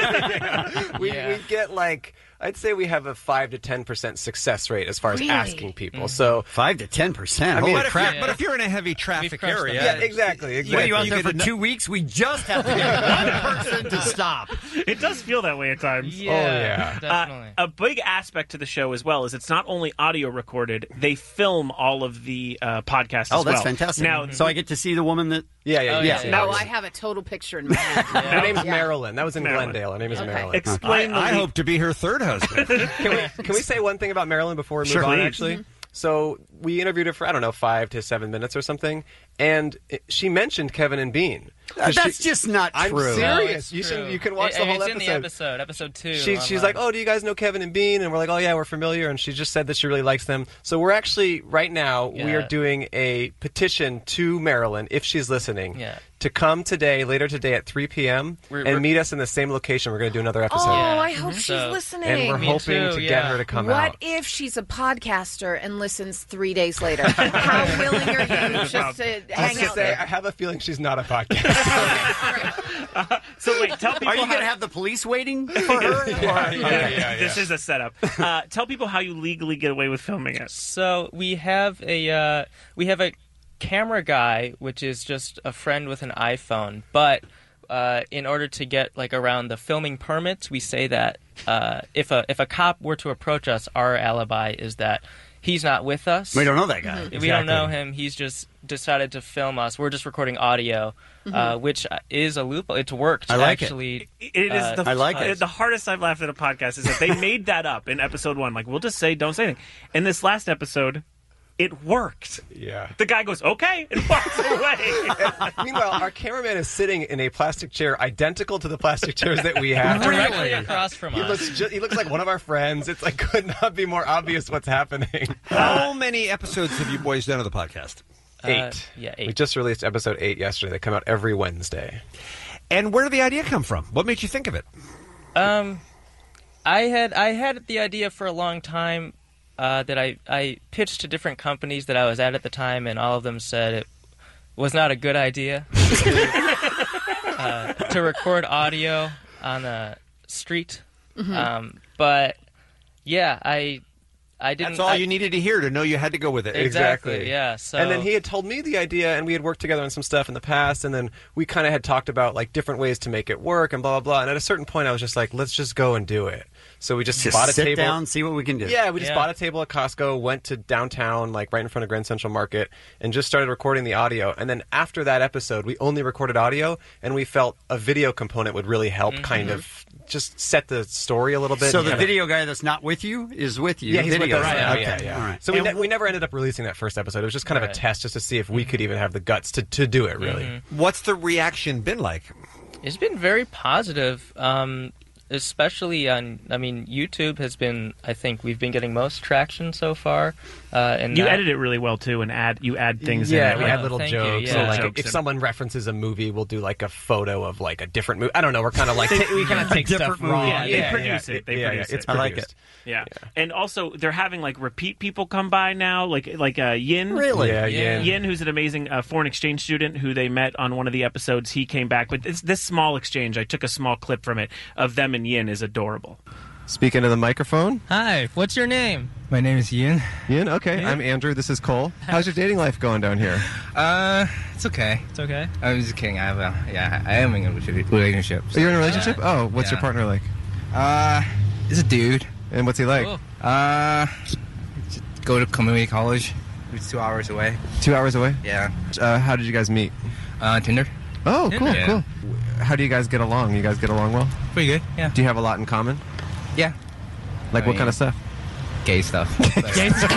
We get I'd say we have a 5 to 10% success rate as far as asking people. So 5 to 10%. I mean, but if you're in a heavy traffic area, yeah, exactly. What are you out there for 2 weeks? We just have to get one person to stop. It does feel that way at times. Yeah, definitely. A big aspect to the show as well is it's not only audio recorded; they film all of the podcasts. as well. Oh, that's fantastic! Now, so I get to see the woman that. Yeah. No, I have a total picture in my head. Her name's Marilyn. That was in Glendale. Her name is Marilyn. Explain. I hope to be her third husband. Can we say one thing about Marilyn before we move on, actually? Mm-hmm. So we interviewed her for, 5 to 7 minutes or something, and she mentioned Kevin and Bean. That's just not true. I'm serious. You can watch the whole episode. episode. It's in the episode 2. She's like, oh, do you guys know Kevin and Bean? And we're like, oh, yeah, we're familiar. And she just said that she really likes them. So we're actually, right now, we are doing a petition to Marilyn, if she's listening, to come later today at 3 p.m. and meet us in the same location. We're going to do another episode. Oh, I hope she's listening. And we're hoping to get her to come out. What if she's a podcaster and listens 3 days later? How willing are you just to hang out there? I have a feeling she's not a podcaster. So wait, tell people. Are you going to have the police waiting for her? This is a setup. Tell people how you legally get away with filming it. So we have a camera guy, which is just a friend with an iPhone, but in order to get around the filming permits, we say that if a cop were to approach us, our alibi is that he's not with us. We don't know that guy. We don't know him. He's just decided to film us. We're just recording audio, which is a loophole. It's worked. I like it is I like it. The hardest I've laughed at a podcast is that they made that up in episode 1. Like, we'll just say, don't say anything. In this last episode, it worked. Yeah. The guy goes, okay, and walks away. Meanwhile, our cameraman is sitting in a plastic chair identical to the plastic chairs that we have. Directly across from us. He looks like one of our friends. It's could not be more obvious what's happening. How many episodes have you boys done of the podcast? 8. 8. We just released episode 8 yesterday. They come out every Wednesday. And where did the idea come from? What made you think of it? I had the idea for a long time that I pitched to different companies that I was at the time, and all of them said it was not a good idea to record audio on a street. But yeah, I didn't. That's all you needed to hear to know you had to go with it. Exactly. Yeah. So. And then he had told me the idea, and we had worked together on some stuff in the past, and then we kind of had talked about different ways to make it work and blah blah blah. And at a certain point, I was just like, let's just go and do it. So we just bought a sit table. down, see what we can do. Yeah, we just bought a table at Costco, went to downtown, right in front of Grand Central Market, and just started recording the audio. And then after that episode, we only recorded audio, and we felt a video component would really help kind of just set the story a little bit. So the video guy that's not with you is with you. Yeah, he's with us. Right. Okay. Yeah. All right. So we never ended up releasing that first episode. It was just kind of a test just to see if we could even have the guts to do it, really. What's the reaction been like? It's been very positive. especially on, I mean, YouTube has been, I think we've been getting most traction so far. And you edit it really well too, and you add things. Yeah, in we it. add little thank jokes. you, So, yeah. like, if someone references a movie, we'll do like a photo of like a different movie. I don't know. We're kind of like we kind of take stuff wrong. Yeah, they produce it. They produce it. It's produced. I like it. Yeah. And also they're having like repeat people come by now, like Yin. Really? Yeah, Yin. Yin, who's an amazing foreign exchange student who they met on one of the episodes. He came back with this small exchange. I took a small clip from it of them and Yin is adorable. Speak into the microphone. Hi, what's your name? My name is Ian. Ian, okay. I'm Andrew. This is Cole. How's your dating life going down here? It's okay. It's okay. I'm just kidding. I am in a relationship. So you're in a relationship? What's your partner like? It's a dude. And what's he like? Just go to community college. It's 2 hours away. 2 hours away? Yeah. How did you guys meet? Tinder. Oh, cool, Yeah. cool. How do you guys get along? You guys get along well? Pretty good, yeah. Do you have a lot in common? Yeah. Like what kind of stuff? Gay stuff. Gay stuff.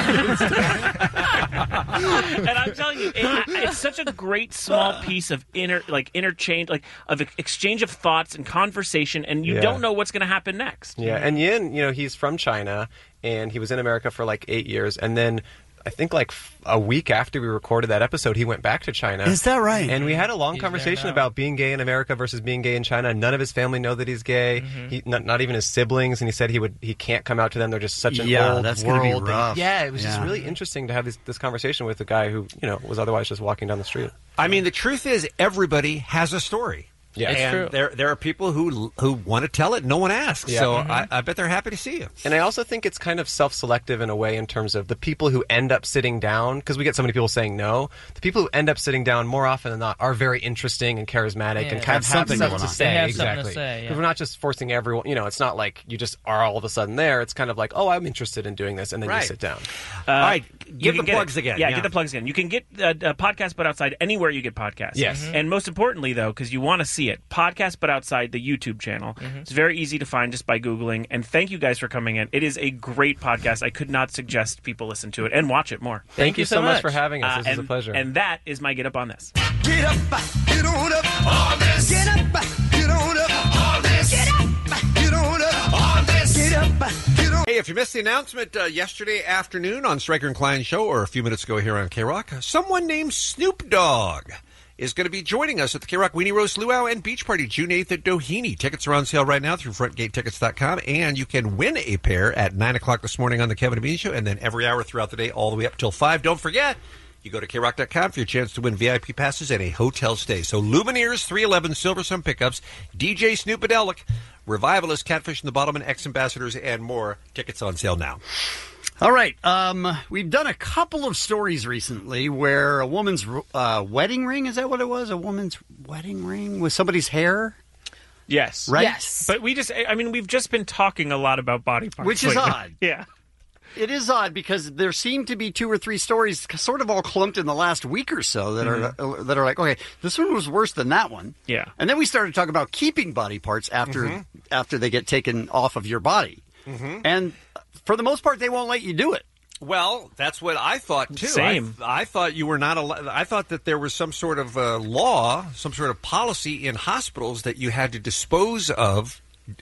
And I'm telling you, it's such a great small piece of interchange, like of exchange of thoughts and conversation, and you don't know what's going to happen next. Yeah, and Yin, he's from China, and he was in America for like 8 years, and then I think like a week after we recorded that episode, he went back to China. Is that right? And we had a long conversation about being gay in America versus being gay in China. None of his family know that he's gay. He, not even his siblings. And he said he can't come out to them. They're just such an old that's world. gonna be rough. It was just really interesting to have this conversation with a guy who was otherwise just walking down the street. I mean, the truth is, everybody has a story. Yeah, and there are people who want to tell it. No one asks. Yeah. So I bet they're happy to see you. And I also think it's kind of self-selective in a way in terms of the people who end up sitting down, because we get so many people saying no. The people who end up sitting down more often than not are very interesting and charismatic and kind of have something to say. They have exactly. something to say, Because we're not just forcing everyone. It's not like you just are all of a sudden there. It's kind of like, oh, I'm interested in doing this, and then you sit down. All right, give the plugs again. Yeah, get the plugs again. You can get a Podcast But Outside anywhere you get podcasts. Yes. And most importantly, though, because you want to see it, Podcast But Outside, the YouTube channel. It's very easy to find just by Googling. And thank you guys for coming in. It is a great podcast. I could not suggest people listen to it and watch it more. Thank you so much for having us. This is a pleasure. And that is my Get Up On This. Get up, get on up on this. Get up, get on up on this. Get up, get on up on this. Get up, get on. Hey, if you missed the announcement yesterday afternoon on Stryker and Klein Show, or a few minutes ago here on K-Rock, someone named Snoop Dogg is going to be joining us at the K-Rock Weenie Roast Luau and Beach Party June 8th at Doheny. Tickets are on sale right now through frontgatetickets.com, and you can win a pair at 9 o'clock this morning on the Kevin and Bean Show, and then every hour throughout the day all the way up till 5. Don't forget, you go to krock.com for your chance to win VIP passes and a hotel stay. So Lumineers, 311 Silversun Pickups, DJ Snoopadelic, Revivalist, Catfish in the Bottom, and Ex-Ambassadors, and more. Tickets on sale now. All right. We've done a couple of stories recently where a woman's wedding ring, is that what it was? A woman's wedding ring with somebody's hair? Yes. Right? Yes. But we've just been talking a lot are body parts. Which is odd. Yeah. It is odd because there seem to be 2 or 3 stories sort of all clumped in the last week or so that are like, okay, this one was worse than that one. Yeah. And then we started talking about keeping body parts after they get taken off of your body. And for the most part, they won't let you do it. Well, that's what I thought, too. Same. I thought you were not allowed. I thought that there was some sort of law, some sort of policy in hospitals that you had to dispose of,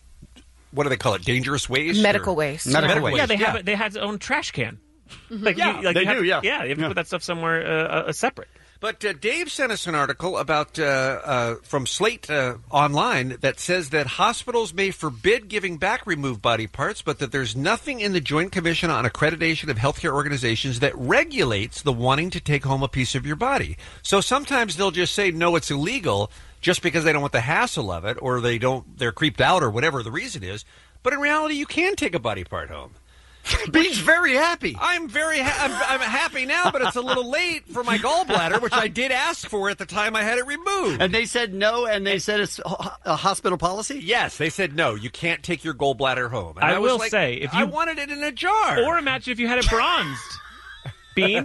what do they call it, dangerous waste? Medical waste. Medical waste. Yeah, they had their own trash can. They do. Yeah, you have to put that stuff somewhere separate. But Dave sent us an article about from Slate Online that says that hospitals may forbid giving back removed body parts, but that there's nothing in the Joint Commission on Accreditation of Healthcare Organizations that regulates the wanting to take home a piece of your body. So sometimes they'll just say, no, it's illegal, just because they don't want the hassle of it, or they're creeped out, or whatever the reason is. But in reality, you can take a body part home. Bean's very happy. I'm I'm happy now, but it's a little late for my gallbladder, which I did ask for at the time I had it removed. And they said no, and they said it's a hospital policy? Yes, they said no, you can't take your gallbladder home. And I was will like, say, if you I wanted it in a jar. Or imagine if you had it bronzed. Bean,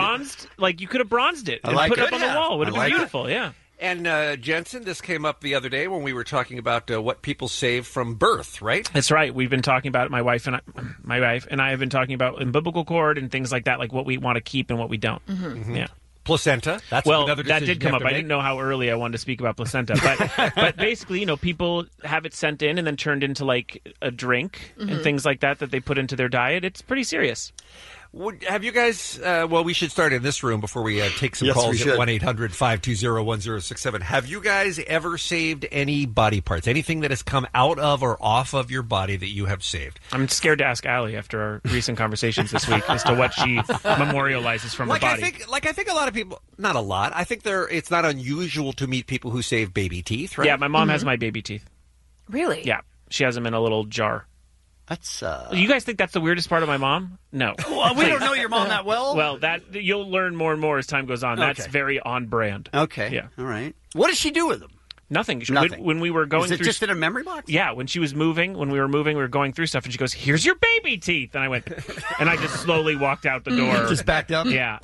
you could have bronzed it and put it up on the wall. It would have been beautiful, yeah. And Jensen, this came up the other day when we were talking about what people save from birth, right? That's right. We've been talking about it. My wife and I have been talking about umbilical cord and things like that, like what we want to keep and what we don't. Yeah. Placenta. That's well, another that decision did come you have up. to I make. didn't know how early I wanted to speak about placenta, but basically, people have it sent in and then turned into like a drink and things like that they put into their diet. It's pretty serious. Have you guys, we should start in this room before we take some Yes, we calls should. at 1-800-520-1067. Have you guys ever saved any body parts? Anything that has come out of or off of your body that you have saved? I'm scared to ask Allie after our recent conversations this week as to what she memorializes from her body. I think a lot of people, not a lot, I think it's not unusual to meet people who save baby teeth, right? Yeah, my mom has my baby teeth. Really? Yeah. She has them in a little jar. That's You guys think that's the weirdest part of my mom? No. Well, we don't know your mom that well. Well, that you'll learn more and more as time goes on. That's Okay. very on brand. Okay. Yeah. All right. What does she do with them? Nothing. Nothing. When we were going Is it through, just in a memory box? Yeah, when we were moving, we were going through stuff, and she goes, "Here's your baby teeth," and I went, and I just slowly walked out the door, Just backed up. Yeah,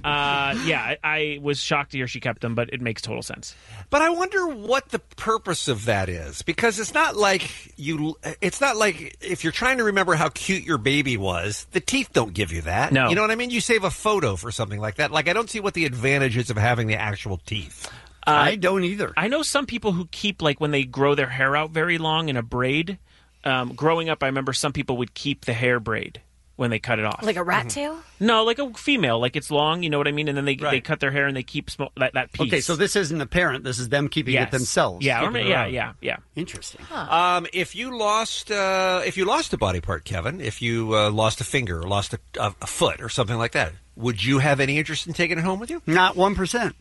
I was shocked to hear she kept them, but it makes total sense. But I wonder what the purpose of that is, because it's not like if you're trying to remember how cute your baby was, the teeth don't give you that. No. You know what I mean? You save a photo for something like that. Like, I don't see what the advantage is of having the actual teeth. I don't either. I know some people who keep, like, when they grow their hair out very long in a braid. Growing up, I remember some people would keep the hair braid when they cut it off. Like a rat tail? No, like a female. Like, it's long, you know what I mean? And then they cut their hair and they keep that piece. Okay, so this isn't a parent. This is them keeping it themselves. Yeah, Keeping it around. yeah. Interesting. If you lost a body part, Kevin, if you lost a finger or lost a foot or something like that, would you have any interest in taking it home with you? Not 1%.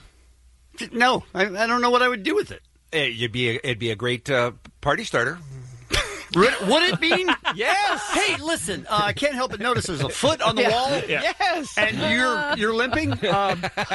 No, I don't know what I would do with it. It'd be a great party starter. Would it mean? Yes. Hey, listen, I can't help but notice there's a foot on the wall. Yeah. Yes. And you're limping. That'll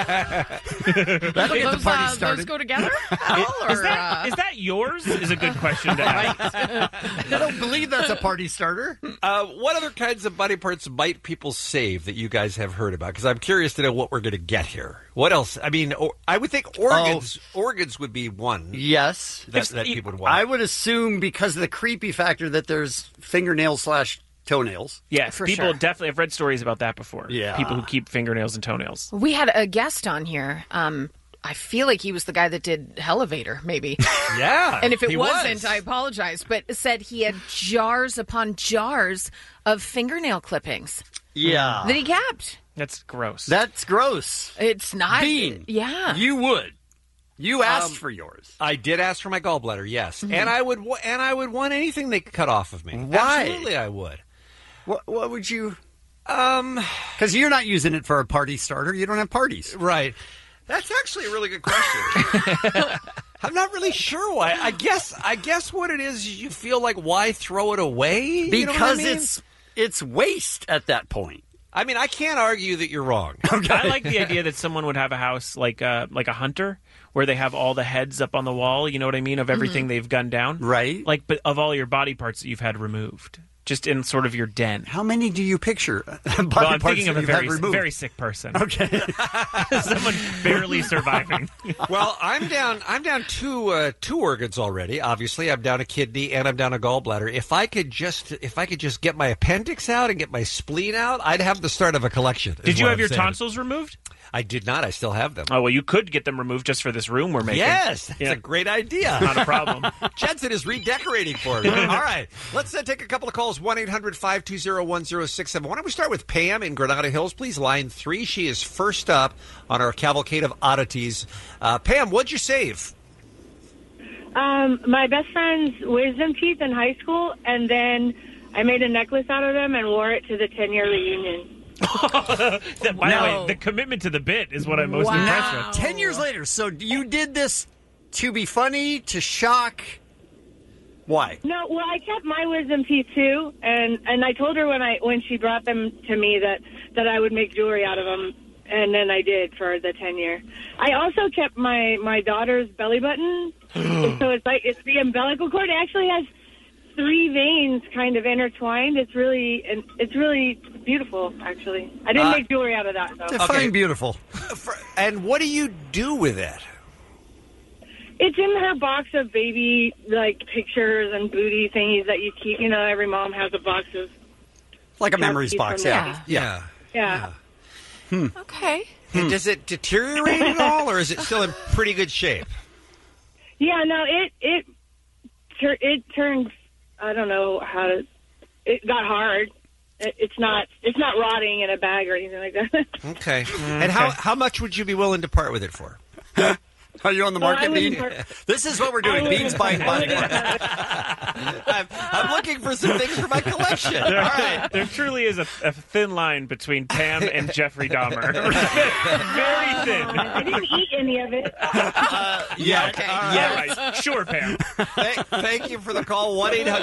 get the party started. Those go together? Is that yours? Is a good question to ask. I don't believe that's a party starter. What other kinds of body parts might people save that you guys have heard about? Because I'm curious to know what we're going to get here. What else? I mean, I would think organs. Organs would be one. Yes. That people would want. I would assume because of the creepy factor that there's fingernails/toenails. Yes, For people sure. definitely. I've read stories about that before. Yeah. People who keep fingernails and toenails. We had a guest on here. I feel like he was the guy that did Elevator, maybe. Yeah. And if it he wasn't, was. I apologize. But said he had jars upon jars of fingernail clippings Yeah. that he kept. That's gross. That's gross. It's not. Bean. Yeah. You would. You asked for yours. I did ask for my gallbladder, yes, Mm-hmm. and I would want anything they could cut off of me. Why? Absolutely, I would. What would you? Because you're not using it for a party starter. You don't have parties. Right. That's actually a really good question. I'm not really sure why. I guess what it is, you feel like, why throw it away? You know what I Because mean? it's waste at that point. I mean, I can't argue that you're wrong. I like the idea that someone would have a house like a hunter, where they have all the heads up on the wall. You know what I mean, of everything they've gunned down, Right. Like, but of all your body parts that you've had removed, just in sort of your den. How many do you picture? Body Well, I'm parts thinking of that a you've had very, removed? very sick person. Okay. Someone barely surviving. Well, I'm down two organs already. Obviously, I'm down a kidney and I'm down a gallbladder. If I could just get my appendix out and get my spleen out, I'd have the start of a collection. Did you have your tonsils removed? I did not. I still have them. Oh, well, you could get them removed just for this room we're making. Yes, that's Yeah. a great idea. Not a problem. Jensen is redecorating for me. All right, let's take a couple of calls. 1-800-520-1067. Why don't we start with Pam in Granada Hills, please? Line 3. She is first up on our cavalcade of oddities. Pam, what'd you save? My best friend's wisdom teeth in high school, and then I made a necklace out of them and wore it to the 10-year reunion. By the way, the commitment to the bit is what I'm most impressed with. 10 years later. So you did this to be funny, to shock. Why? No, well, I kept my wisdom teeth too, and I told her when she brought them to me that I would make jewelry out of them, and then I did for the 10-year. I also kept my daughter's belly button, so it's the umbilical cord. It actually has 3 veins kind of intertwined. It's really beautiful, actually. I didn't make jewelry out of that, though. Define beautiful. And what do you do with it? It's in her box of baby, like, pictures and booty thingies that you keep. You know, every mom has a box of... Like a memories box, yeah. Yeah. Yeah. Okay. And does it deteriorate at all, or is it still in pretty good shape? Yeah, no, it turned. I don't know how to. It got hard. It's not rotting in a bag or anything like that. Okay. And how much would you be willing to part with it for? Are you on the market, Bean? This is what we're doing. Bean's buying body parts. I'm looking for some things for my collection. All right. There truly is a thin line between Pam and Jeffrey Dahmer. Very thin. I didn't eat any of it. Yeah. Okay. Yeah, right. Sure, Pam. Thank you for the call.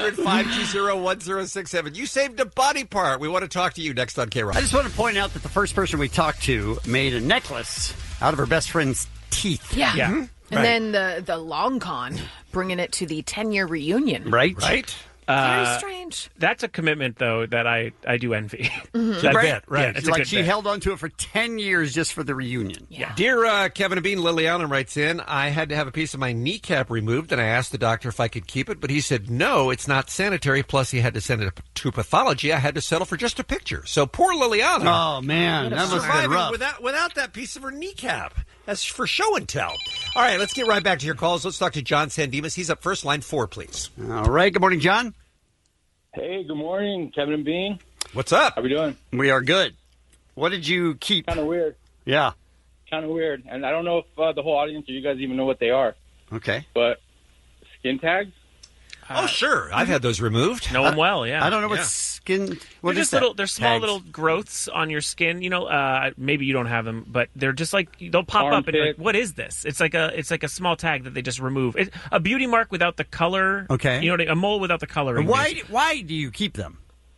1-800-520-1067. You saved a body part. We want to talk to you next on K-Rock. I just want to point out that the first person we talked to made a necklace out of her best friend's teeth. Yeah. Mm-hmm. And then the long con, bringing it to the 10-year reunion. Right. Very strange. That's a commitment, though, that I do envy. Mm-hmm. I bet. Right. Yeah, it's a like good she bit. held on to it for 10 years just for the reunion. Yeah. Dear Kevin and Bean, Lily Allen writes in, I had to have a piece of my kneecap removed, and I asked the doctor if I could keep it, but he said, no, it's not sanitary, plus he had to send it to pathology. I had to settle for just a picture. So poor Lily Allen. Oh, man. That must have been rough. Without that piece of her kneecap. That's for show and tell. All right, let's get right back to your calls. Let's talk to John Sandemus. He's up first, line 4, please. All right. Good morning, John. Hey, good morning, Kevin and Bean. What's up? How we doing? We are good. What did you keep? Kind of weird. Yeah. Kind of weird. And I don't know if the whole audience or you guys even know what they are. Okay. But skin tags? Oh, sure. I've had those removed. Know them well, yeah. I don't know what skin. What They're is just that? they're small Tags. little growths on your skin. You know, maybe you don't have them, but they're just like they'll pop up and you're like, what is this? It's like a small tag that they just remove. It's a beauty mark without the color. Okay. You know, a mole without the coloring. Why do you keep them?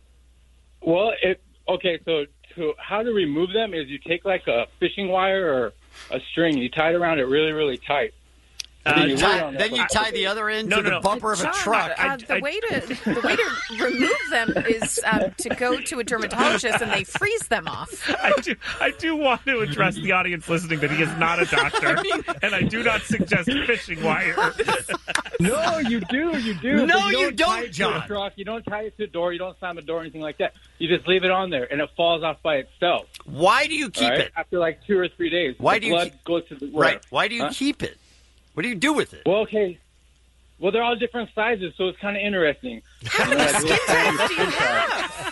Well, so how to remove them is you take like a fishing wire or a string, you tie it around it really, really tight. Then you tie the other end to the bumper of a John, truck. The way to remove them is to go to a dermatologist and they freeze them off. I do want to address the audience listening that he is not a doctor, and I do not suggest fishing wire. No, you do. No, But you don't, tie it to John. a truck. You don't tie it to the door. You don't slam the door or anything like that. You just leave it on there, and it falls off by itself. Why do you keep it? After like 2 or 3 days? Why the do you blood goes to the Right. Why do you keep it? What do you do with it? Well, okay. Well, they're all different sizes, so it's kind of interesting. How many skin tags do you have?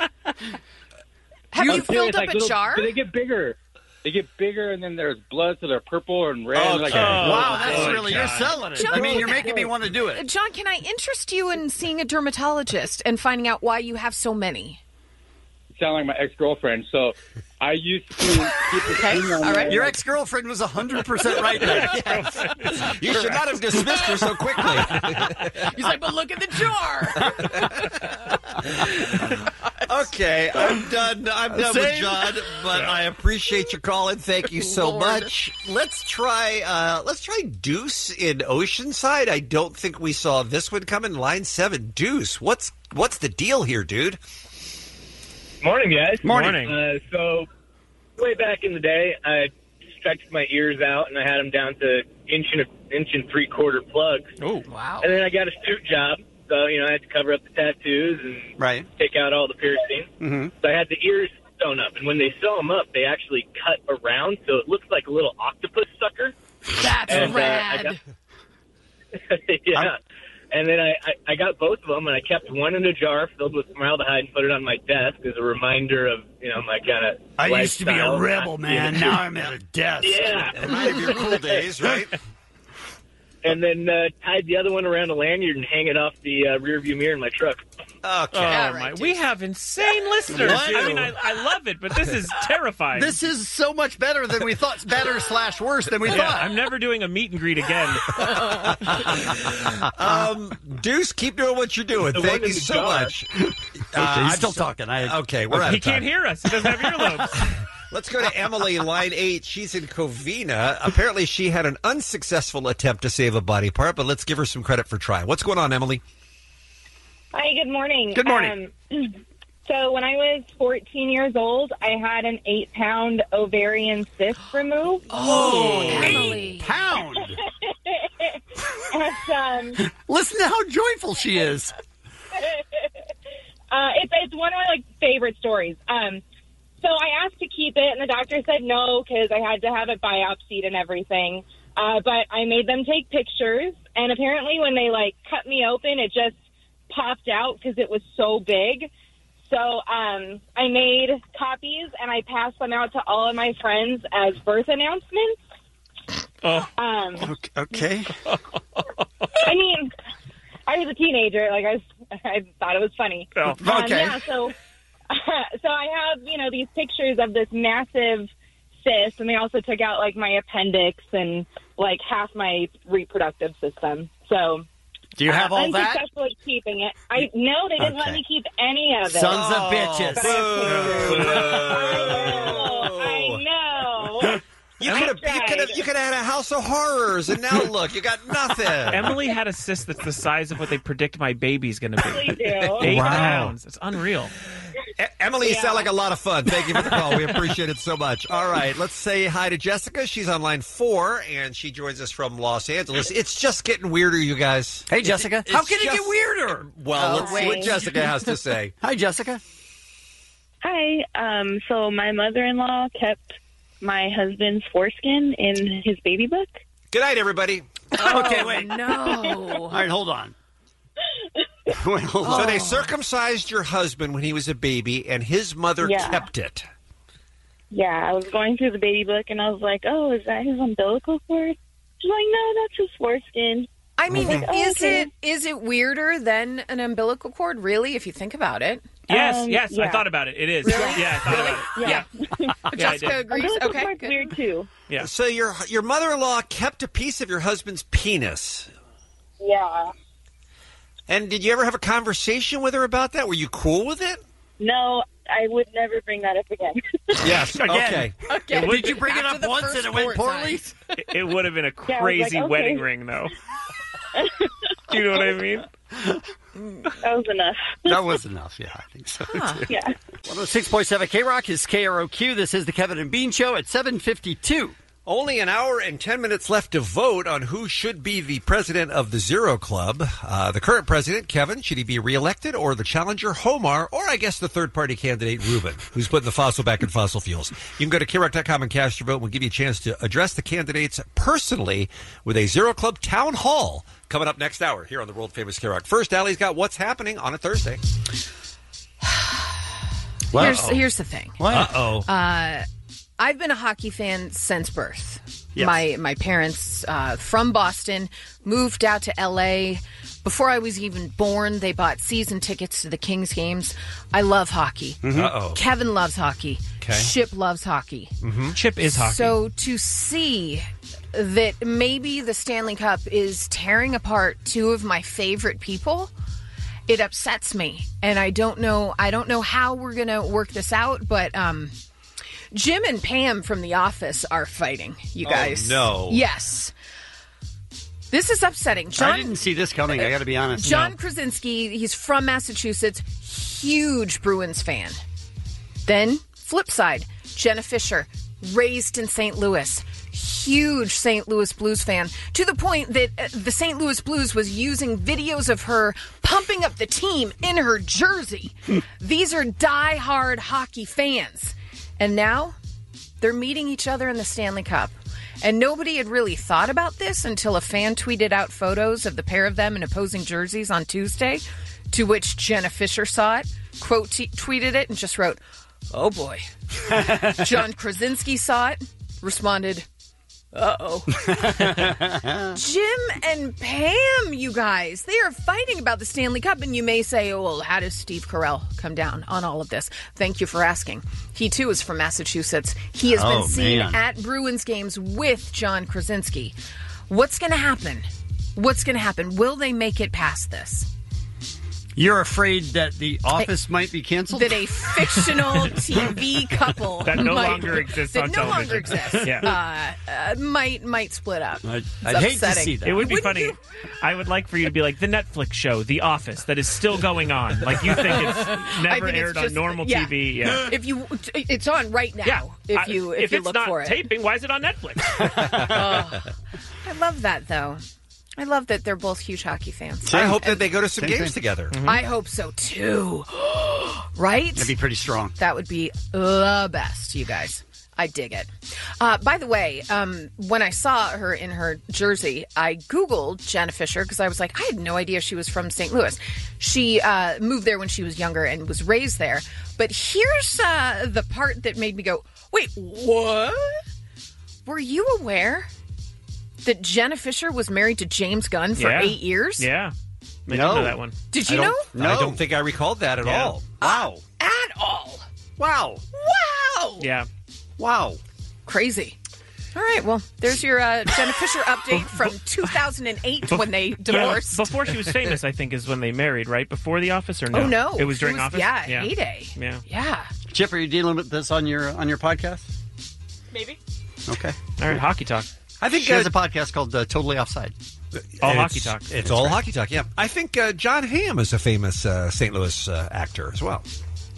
Have you filled up a jar? So they get bigger. They get bigger, and then there's blood, so they're purple and red. Wow, that's really, you're selling it. John, I mean, you're making me want to do it. John, can I interest you in seeing a dermatologist and finding out why you have so many? You sound like my ex-girlfriend, so I used to keep the thing on there. Your ex-girlfriend was 100% right there. You should not have dismissed her so quickly. He's like, but look at the jar. Okay, I'm done. I'm done with John, but I appreciate your call and thank you so much. Let's try Deuce in Oceanside. I don't think we saw this one coming. Line 7, Deuce. What's the deal here, dude? Morning, guys. Morning. So, way back in the day, I stretched my ears out and I had them down to inch and 3/4 plugs. Oh, wow! And then I got a suit job, so I had to cover up the tattoos and take out all the piercing. Mm-hmm. So I had the ears sewn up, and when they sew them up, they actually cut around, so it looks like a little octopus sucker. That's rad. Yeah. And then I got both of them, and I kept one in a jar filled with formaldehyde and put it on my desk as a reminder of, my kind of I used to be a rebel, man. Now I'm at a desk. Yeah. Remind of your cool days, right? And then tied the other one around a lanyard and hang it off the rearview mirror in my truck. Okay. We have insane listeners. What? I mean, I love it, but this is terrifying. This is so much better than we thought. Better/worse than we thought. I'm never doing a meet and greet again. Deuce, keep doing what you're doing. Thank you so much. He's still talking. Okay, we're out He of time. can't hear us. He doesn't have earlobes. Let's go to Emily, line 8. She's in Covina. Apparently, she had an unsuccessful attempt to save a body part, but let's give her some credit for trying. What's going on, Emily? Hi, good morning. Good morning. So when I was 14 years old, I had an 8-pound ovarian cyst removed. Oh, Emily. 8 pounds. Listen to how joyful she is. It's one of my favorite stories. So I asked to keep it, and the doctor said no because I had to have it biopsied and everything. But I made them take pictures, and apparently when they, cut me open, it just popped out because it was so big. So I made copies, and I passed them out to all of my friends as birth announcements. Oh. Okay. I mean, I was a teenager. I thought it was funny. Oh. Okay. Yeah, so I have, these pictures of this massive cyst, and they also took out, my appendix and, half my reproductive system. So... Do you have all I'm that? successful at keeping it. No, they didn't let me keep any of it. Sons of bitches. I know. You could have had a house of horrors, and now look, you got nothing. Emily had a cyst that's the size of what they predict my baby's going to be. Really do. 8 pounds. It's unreal. Emily, you sound like a lot of fun. Thank you for the call. We appreciate it so much. All right, let's say hi to Jessica. She's on line 4, and she joins us from Los Angeles. It's just getting weirder, you guys. Hey, Jessica. How can it get weirder? Well, let's see what Jessica has to say. Hi, Jessica. Hi. So my mother-in-law kept my husband's foreskin in his baby book. Good night, everybody. Okay, wait. No. All right, hold on. Wait, hold on. So they circumcised your husband when he was a baby, and his mother kept it. Yeah, I was going through the baby book, and I was like, oh, is that his umbilical cord? She's like, no, that's his foreskin. I mean, like, oh, okay. is it weirder than an umbilical cord, really, if you think about it? Yes, yeah. I thought about it. It is. Really? Yeah, I thought about it. Yeah. Jessica agrees. Umbilical Okay, cord's good. weird, too. Yeah. So your mother-in-law kept a piece of your husband's penis. Yeah. And did you ever have a conversation with her about that? Were you cool with it? No, I would never bring that up again. Yes. Okay. Did you bring it up once and it went poorly? It would have been a Yeah, I was crazy like, okay. wedding ring, though. Do you know what I mean? That was enough. That was enough, yeah, I think so. Too. Yeah. 106.7 K-Rock is KROQ. This is the Kevin and Bean Show at 7:52. Only an hour and 10 minutes left to vote on who should be the president of the Zero Club. The current president, Kevin, should he be reelected, or the challenger, Homar, or I guess the third-party candidate, Ruben, who's putting the fossil back in fossil fuels. You can go to KROC.com and cast your vote. We'll give you a chance to address the candidates personally with a Zero Club town hall coming up next hour here on the world-famous KROC. First, Allie's got what's happening on a Thursday. Here's the thing. Uh-oh. I've been a hockey fan since birth. Yes. My parents from Boston moved out to L.A. Before I was even born, they bought season tickets to the Kings games. I love hockey. Uh-oh. Kevin loves hockey. Okay. Chip loves hockey. Mm-hmm. Chip is hockey. So to see that maybe the Stanley Cup is tearing apart two of my favorite people, it upsets me. And I don't know how we're going to work this out, but Jim and Pam from The Office are fighting, you guys. Oh, no. Yes. This is upsetting. I didn't see this coming, I got to be honest. John Krasinski, he's from Massachusetts, huge Bruins fan. Then, flip side, Jenna Fisher, raised in St. Louis, huge St. Louis Blues fan, to the point that the St. Louis Blues was using videos of her pumping up the team in her jersey. These are die-hard hockey fans. And now, they're meeting each other in the Stanley Cup. And nobody had really thought about this until a fan tweeted out photos of the pair of them in opposing jerseys on Tuesday, to which Jenna Fisher saw it, tweeted it, and just wrote, "Oh boy." John Krasinski saw it, responded, "Uh-oh." Jim and Pam, you guys, they are fighting about the Stanley Cup, and you may say, oh, well, how does Steve Carell come down on all of this? Thank you for asking. He, too, is from Massachusetts. He has been seen at Bruins games with John Krasinski. What's going to happen? What's going to happen? Will they make it past this? You're afraid that The Office might be canceled? That a fictional TV couple that no longer exists on television. Longer exists. Yeah. Might split up. I'd hate to see that. It would be funny. I would like for you to be like the Netflix show, The Office, that is still going on. Like you think it's never aired on normal TV. Yeah. If it's on right now. Yeah. If you it's look not for it. taping, why is it on Netflix? I love that though. I love that they're both huge hockey fans. I hope that they go to some games together. Mm-hmm. I hope so too. Right? That'd be pretty strong. That would be the best, you guys. I dig it. By the way, when I saw her in her jersey, I Googled Jenna Fisher because I was like, I had no idea she was from St. Louis. She moved there when she was younger and was raised there. But here's the part that made me go, wait, what? Were you aware that Jenna Fisher was married to James Gunn for 8 years? Yeah. I didn't know that one. Did you know? No. I don't think I recalled that at all. Wow. At all. Wow. Wow. Yeah. Wow. Crazy. All right, well, there's your Jenna Fisher update from 2008 when they divorced. Yeah, before she was famous, I think, is when they married, right? Before The Office, or no? Oh, no. It was during Office? Yeah, heyday. Yeah. Yeah. Chip, are you dealing with this on your podcast? Maybe. Okay. All right, Hockey Talk. I think she has a podcast called Totally Offside. All Hockey Talk. It's all Hockey Talk, yeah. I think John Hamm is a famous St. Louis actor as well.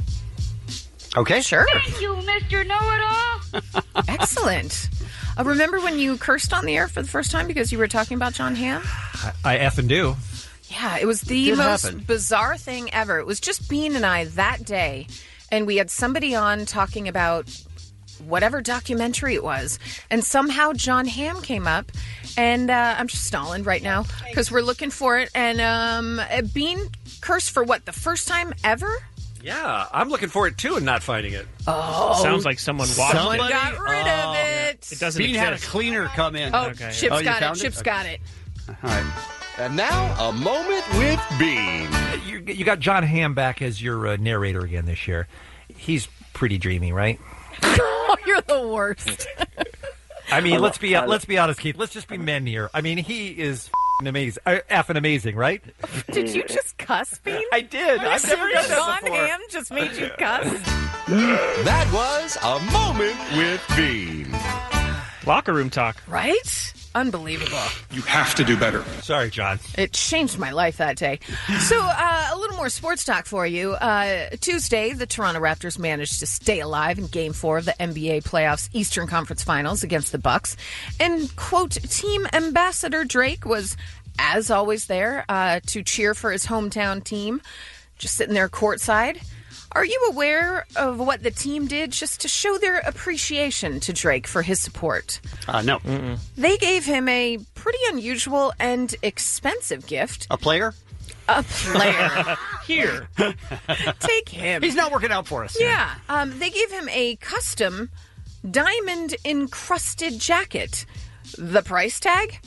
Okay. Sure. Thank you, Mr. Know-It-All. Excellent. Remember when you cursed on the air for the first time because you were talking about John Hamm? I effing do. Yeah, it was the Did most happen. bizarre thing ever. It was just Bean and I that day, and we had somebody on talking about whatever documentary it was, and somehow John Hamm came up, and I'm just stalling right now because we're looking for it, and Bean cursed for what, the first time ever? Yeah, I'm looking for it too and not finding it. Oh. Sounds like someone watched Someone it. got rid of it. It doesn't Bean had a exist. cleaner come in. Oh, Okay. Chip's Oh, you got it. found it? Chip's Okay. got it. All right. And now, a moment with Bean. You got John Hamm back as your narrator again this year. He's pretty dreamy, right? Oh, you're the worst. I mean, let's be honest, Keith. Let's just be men here. I mean, he is amazing, effing amazing, right? Did you just cuss, Bean? I did. Are you I've never serious? done that John before. Hamm just made you cuss? That was a moment with Bean. Locker room talk. Right? Unbelievable. You have to do better. Sorry, John. It changed my life that day. So, a little more sports talk for you. Tuesday, the Toronto Raptors managed to stay alive in Game 4 of the NBA playoffs Eastern Conference Finals against the Bucks. And, quote, team ambassador Drake was, as always, there to cheer for his hometown team, just sitting there courtside. Are you aware of what the team did just to show their appreciation to Drake for his support? No. They gave him a pretty unusual and expensive gift. A player? A player. Here. Take him. He's not working out for us. Yeah. They gave him a custom diamond-encrusted jacket. The price tag?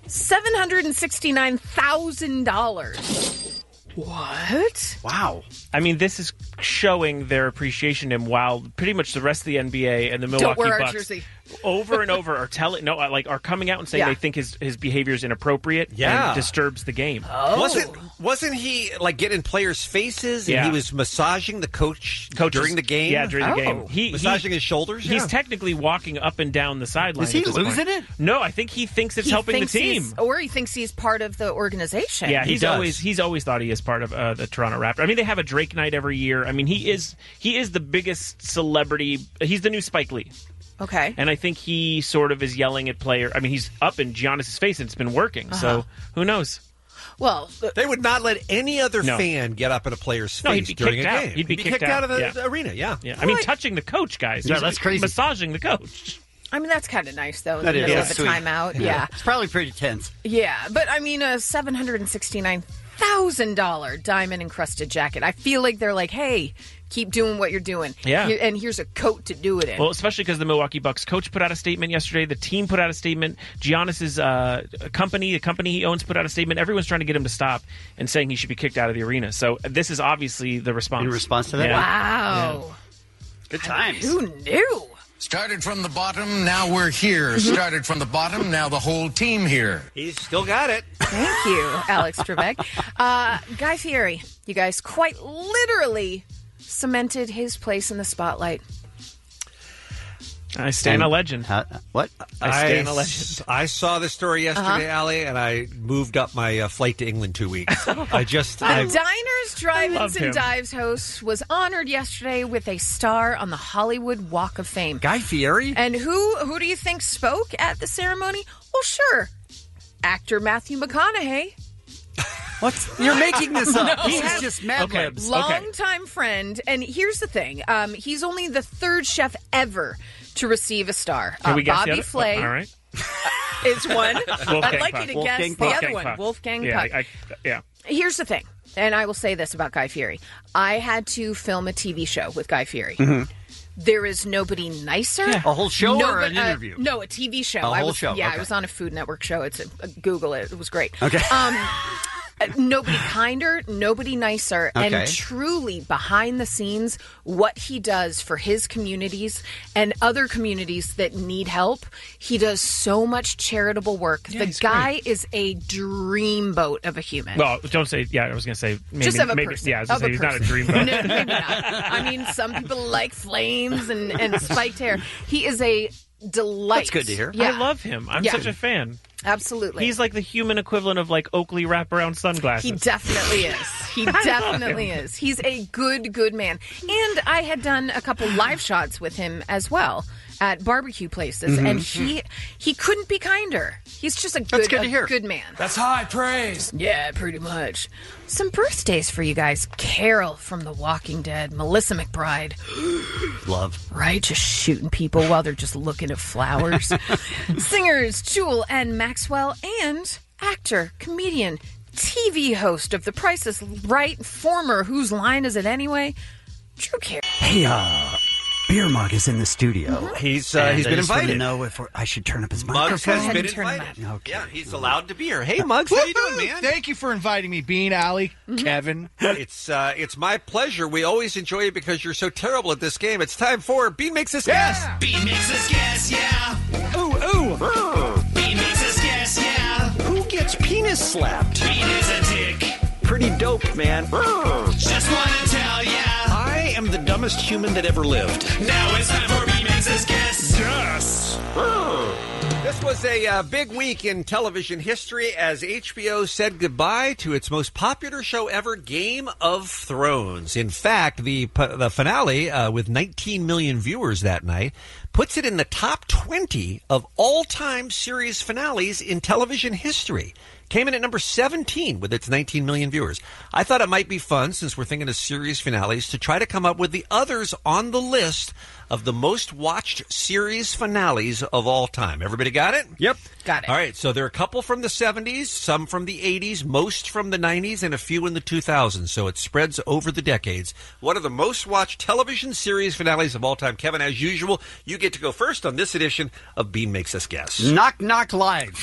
$769,000. What? Wow. I mean, this is showing their appreciation to him while pretty much the rest of the NBA and the Milwaukee Don't wear our Bucks jersey. over and over are telling are coming out and saying Yeah. they think his behavior is inappropriate Yeah. and disturbs the game. Oh. Wasn't he like getting players' faces and Yeah. he was massaging the coach during the game? Yeah, during the game. Massaging his shoulders? He's Yeah. technically walking up and down the sideline. Is he at this losing point. it? No, I think he thinks it's He helping the thinks team. or he thinks he's part of the organization. Yeah, he's does. always thought he is part of the Toronto Raptors. I mean, they have a Drake night every year. I mean, he is the biggest celebrity. He's the new Spike Lee. Okay. And I think he sort of is yelling at player. I mean, he's up in Giannis's face, and it's been working. So who knows? Well, They would not let any other No. fan get up in a player's No, face he'd be during kicked a out. game. He'd be kicked out of the Yeah. arena, yeah. Yeah, I mean, touching the coach, guys. Yeah, He's that's crazy. Massaging the coach. I mean, that's kind of nice, though, in That the is. middle That's of a sweet. timeout. Yeah. It's probably pretty tense. Yeah, but I mean, a $769,000 diamond-encrusted jacket. I feel like they're like, hey, keep doing what you're doing. Yeah. And here's a coat to do it in. Well, especially because the Milwaukee Bucks coach put out a statement yesterday. The team put out a statement. Giannis's company, the company he owns, put out a statement. Everyone's trying to get him to stop and saying he should be kicked out of the arena. So this is obviously the response. In response to that? Yeah. Wow. Good times. Who knew? Started from the bottom, now we're here. Started from the bottom, now the whole team here. He's still got it. Thank you, Alex Trebek. Guy Fieri, you guys quite literally cemented his place in the spotlight. I stand a legend. What? I stand a legend. I saw the story yesterday, Allie, and I moved up my flight to England 2 weeks. The Diners, Drive-Ins, love and him. Dives host was honored yesterday with a star on the Hollywood Walk of Fame. Guy Fieri? And who do you think spoke at the ceremony? Well, sure, actor Matthew McConaughey. What? You're making this up. No. This is just Mad Libs. Longtime friend. And here's the thing. He's only the third chef ever to receive a star. Can we guess Bobby the other? Flay All right. is one. Wolfgang I'd like Puck. you to guess the Wolfgang other one. Puck. Wolfgang Yeah, Puck. yeah. Here's the thing, and I will say this about Guy Fieri. I had to film a TV show with Guy Fieri. Mm-hmm. There is nobody nicer. A whole show or an interview? No, a TV show. A whole show, Yeah, okay. I was on a Food Network show. It's Google it. It was great. Okay. Nobody kinder, nobody nicer, Okay. and truly behind the scenes, what he does for his communities and other communities that need help. He does so much charitable work. Yeah, the he's guy is a dreamboat of a human. Well, don't say. Yeah, I was going to say maybe. Just of a maybe, person. Yeah, I was going Of to say a he's not a person. dreamboat. No, maybe not. I mean, some people like flames and spiked hair. He is a delight. That's good to hear. Yeah. I love him. I'm Yeah. such a fan. Absolutely. He's like the human equivalent of like Oakley wraparound sunglasses. He definitely is. He definitely is. He's a good man. And I had done a couple live shots with him as well at barbecue places, Mhm. and he couldn't be kinder. He's just a good, That's good to hear. good man. That's high praise. Yeah, pretty much. Some birthdays for you guys. Carol from The Walking Dead, Melissa McBride. Love. Right? Just shooting people while they're just looking at flowers. Singers Jewel and Maxwell, and actor, comedian, TV host of The Price is Right, former Whose Line Is It Anyway? Drew Carey. Hey, Beer Mug is in the studio. He's And been I just wanna invited. know if I should turn up his Muggs microphone. has been invited. Okay. Yeah, he's allowed to be here. Hey, Muggs, how you doing, man? Thank you for inviting me, Bean, Allie, Kevin. It's my pleasure. We always enjoy it because you're so terrible at this game. It's time for Bean Makes Us Guess. Bean makes us guess, yeah. Ooh. Bean makes us guess, yeah. Who gets penis slapped? Bean is a dick. Pretty dope, man. Just wanna tell ya. I am the dumbest human that ever lived. Now it's time for Bean makes us guess. Yes. This was a big week in television history as HBO said goodbye to its most popular show ever, Game of Thrones. In fact, the finale, with 19 million viewers that night, puts it in the top 20 of all-time series finales in television history. Came in at number 17 with its 19 million viewers. I thought it might be fun, since we're thinking of series finales, to try to come up with the others on the list of the most watched series finales of all time. Everybody got it? Yep. Got it. All right, so there are a couple from the 70s, some from the 80s, most from the 90s, and a few in the 2000s. So it spreads over the decades. What are the most watched television series finales of all time? Kevin, as usual, you get to go first on this edition of Bean Makes Us Guess. Knock Knock Live.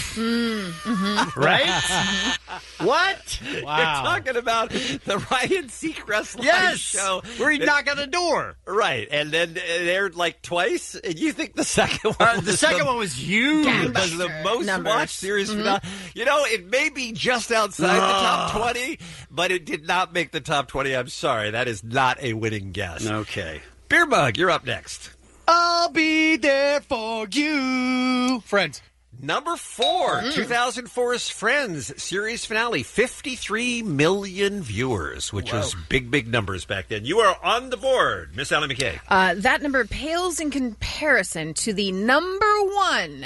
Right? What? You're talking about the Ryan Seacrest live Yes! show. Where he'd knock on a door. Right, and then it aired like twice, and you think the second one The second one was huge. was the most numbers. watched series finale. You know, it may be just outside the top 20, but it did not make the top 20. I'm sorry. That is not a winning guess. Okay. Beer Mug, you're up next. I'll be there for you. Friends. Number 4, 2004's Friends series finale, 53 million viewers, which was big numbers back then. You are on the board, Miss Allie McKay. That number pales in comparison to the number one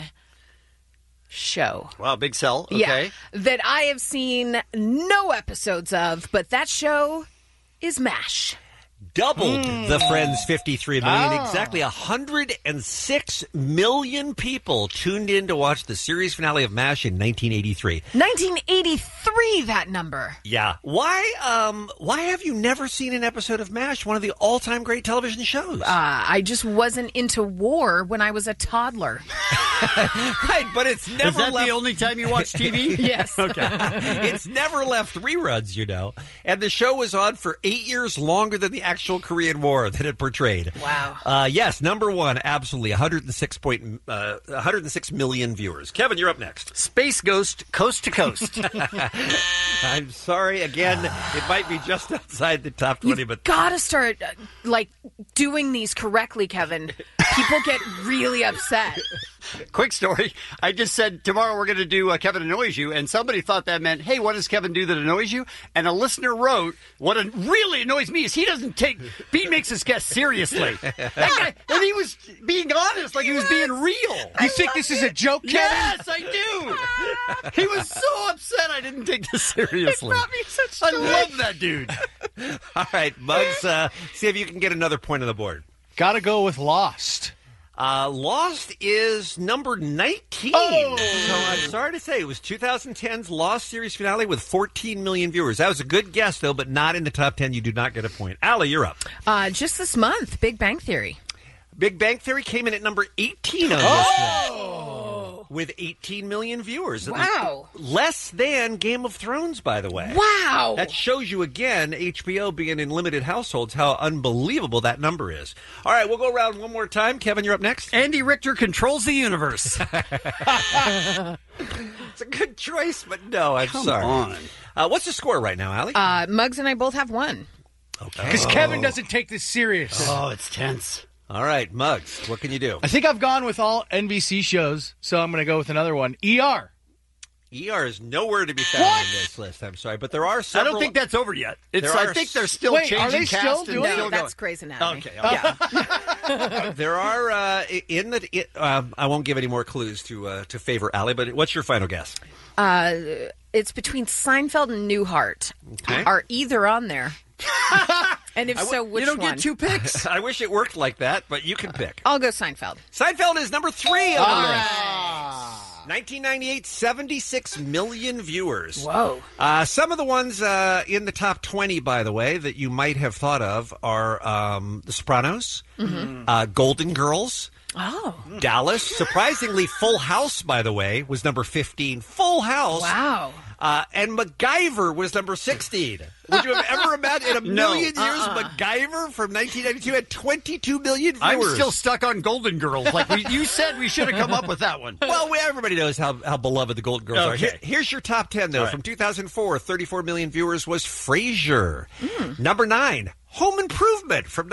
show. Wow, big sell. Okay. Yeah, that I have seen no episodes of, but that show is MASH. Doubled the Friends 53 million. Oh. Exactly 106 million people tuned in to watch the series finale of MASH in 1983. 1983, that number. Yeah. Why have you never seen an episode of MASH, one of the all-time great television shows? I just wasn't into war when I was a toddler. Right, but it's never Is that left... the only time you watch TV? Yes. Okay. It's never left reruns, you know. And the show was on for 8 years longer than the actual Korean War that it portrayed. Wow. Yes, number one, absolutely. 106 million viewers. Kevin, you're up next. Space Ghost Coast to Coast. I'm sorry. Again, it might be just outside the top 20, but Gotta start, doing these correctly, Kevin. People get really upset. Quick story. I just said tomorrow we're going to do Kevin Annoys You, and somebody thought that meant, hey, what does Kevin do that annoys you? And a listener wrote, what really annoys me is he doesn't take Bean Makes His Guest seriously. That guy, and he was being honest, like he was being real. You think this is a joke, Kevin? Yes, I do. He was so upset I didn't take this seriously. It brought me such I joy. love that dude. All right, Muggs, see if you can get another point on the board. Gotta go with Lost. Lost is number 19. Oh! So I'm sorry to say, it was 2010's Lost series finale with 14 million viewers. That was a good guess, though, but not in the top 10. You do not get a point. Allie, you're up. Just this month, Big Bang Theory. Big Bang Theory came in at number 18 on this list, with 18 million viewers. Wow. Less than Game of Thrones, by the way. Wow. That shows you, again, HBO being in limited households, how unbelievable that number is. All right, we'll go around one more time. Kevin, you're up next. Andy Richter controls the universe. It's a good choice, but no, I'm Come sorry. on. What's the score right now, Allie? Muggs and I both have one. Okay. Because Kevin doesn't take this serious. Oh, it's tense. All right, Muggs, what can you do? I think I've gone with all NBC shows, so I'm going to go with another one. ER. ER is nowhere to be found on this list. I'm sorry, but there are several. I don't think that's over yet. I think they're still Wait, changing are they cast still and doing still it? That's Grey's Anatomy. Okay. Yeah. There are I won't give any more clues to favor Allie, but what's your final guess? It's between Seinfeld and Newhart. Okay. Are either on there? And if so, which you don't one? get two picks. I wish it worked like that, but you can pick. I'll go Seinfeld. Seinfeld is number 3 on the list. 1998, 76 million viewers. Whoa. Some of the ones in the top 20, by the way, that you might have thought of are The Sopranos, Golden Girls, Oh. Dallas. Surprisingly, Full House, by the way, was number 15. Full House. Wow. And MacGyver was number 16. Would you have ever imagined in a million years MacGyver from 1992 had 22 million viewers? I'm still stuck on Golden Girls. Like you said, we should have come up with that one. Well, everybody knows how beloved the Golden Girls are. Okay. Here's your top 10, though. All right. From 2004, 34 million viewers was Frasier. Number 9, Home Improvement from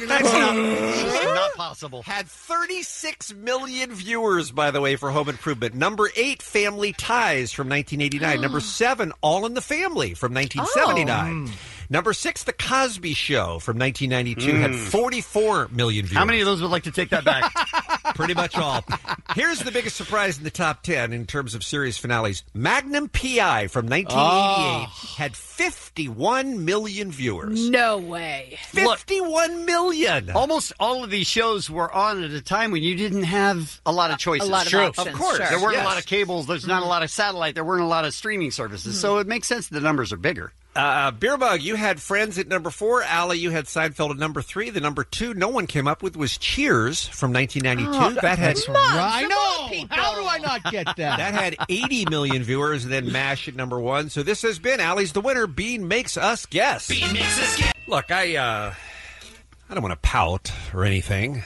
1999. Not possible. Had 36 million viewers, by the way, for Home Improvement. Number 8, Family Ties from 1989. Number 7, All in the Family from 1979. Number 6, The Cosby Show from 1992 had 44 million viewers. How many of those would like to take that back? Pretty much all. Here's the biggest surprise in the top 10 in terms of series finales. Magnum P.I. from 1988 had 51 million viewers. No way. 51 million. Almost all of these shows were on at a time when you didn't have a lot of choices. A lot of options. Of course. Sure. There weren't Yes. a lot of cables. There's not a lot of satellite. There weren't a lot of streaming services. So it makes sense the numbers are bigger. Beer Bug, you had Friends at number 4. Allie, you had Seinfeld at number 3. The number 2 no one came up with was Cheers from 1992. That had I know. How do I not get that? That had 80 million viewers, and then MASH at number 1. So this has been Allie's the winner. Bean Makes Us Guess. Bean Makes Us Guess. Look, I don't want to pout or anything.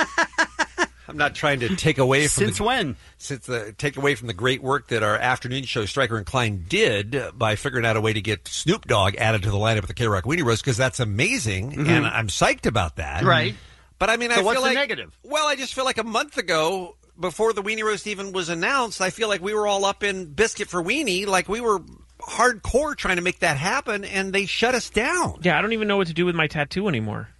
I'm not trying to take away from take away from the great work that our afternoon show Stryker and Klein did by figuring out a way to get Snoop Dogg added to the lineup of the K-Rock Weenie Roast, because that's amazing, and I'm psyched about that. Right. But I mean, So I feel what's the like negative? Well, I just feel like a month ago, before the Weenie Roast even was announced, I feel like we were all up in Biscuit for Weenie, like we were hardcore trying to make that happen, and they shut us down. Yeah, I don't even know what to do with my tattoo anymore.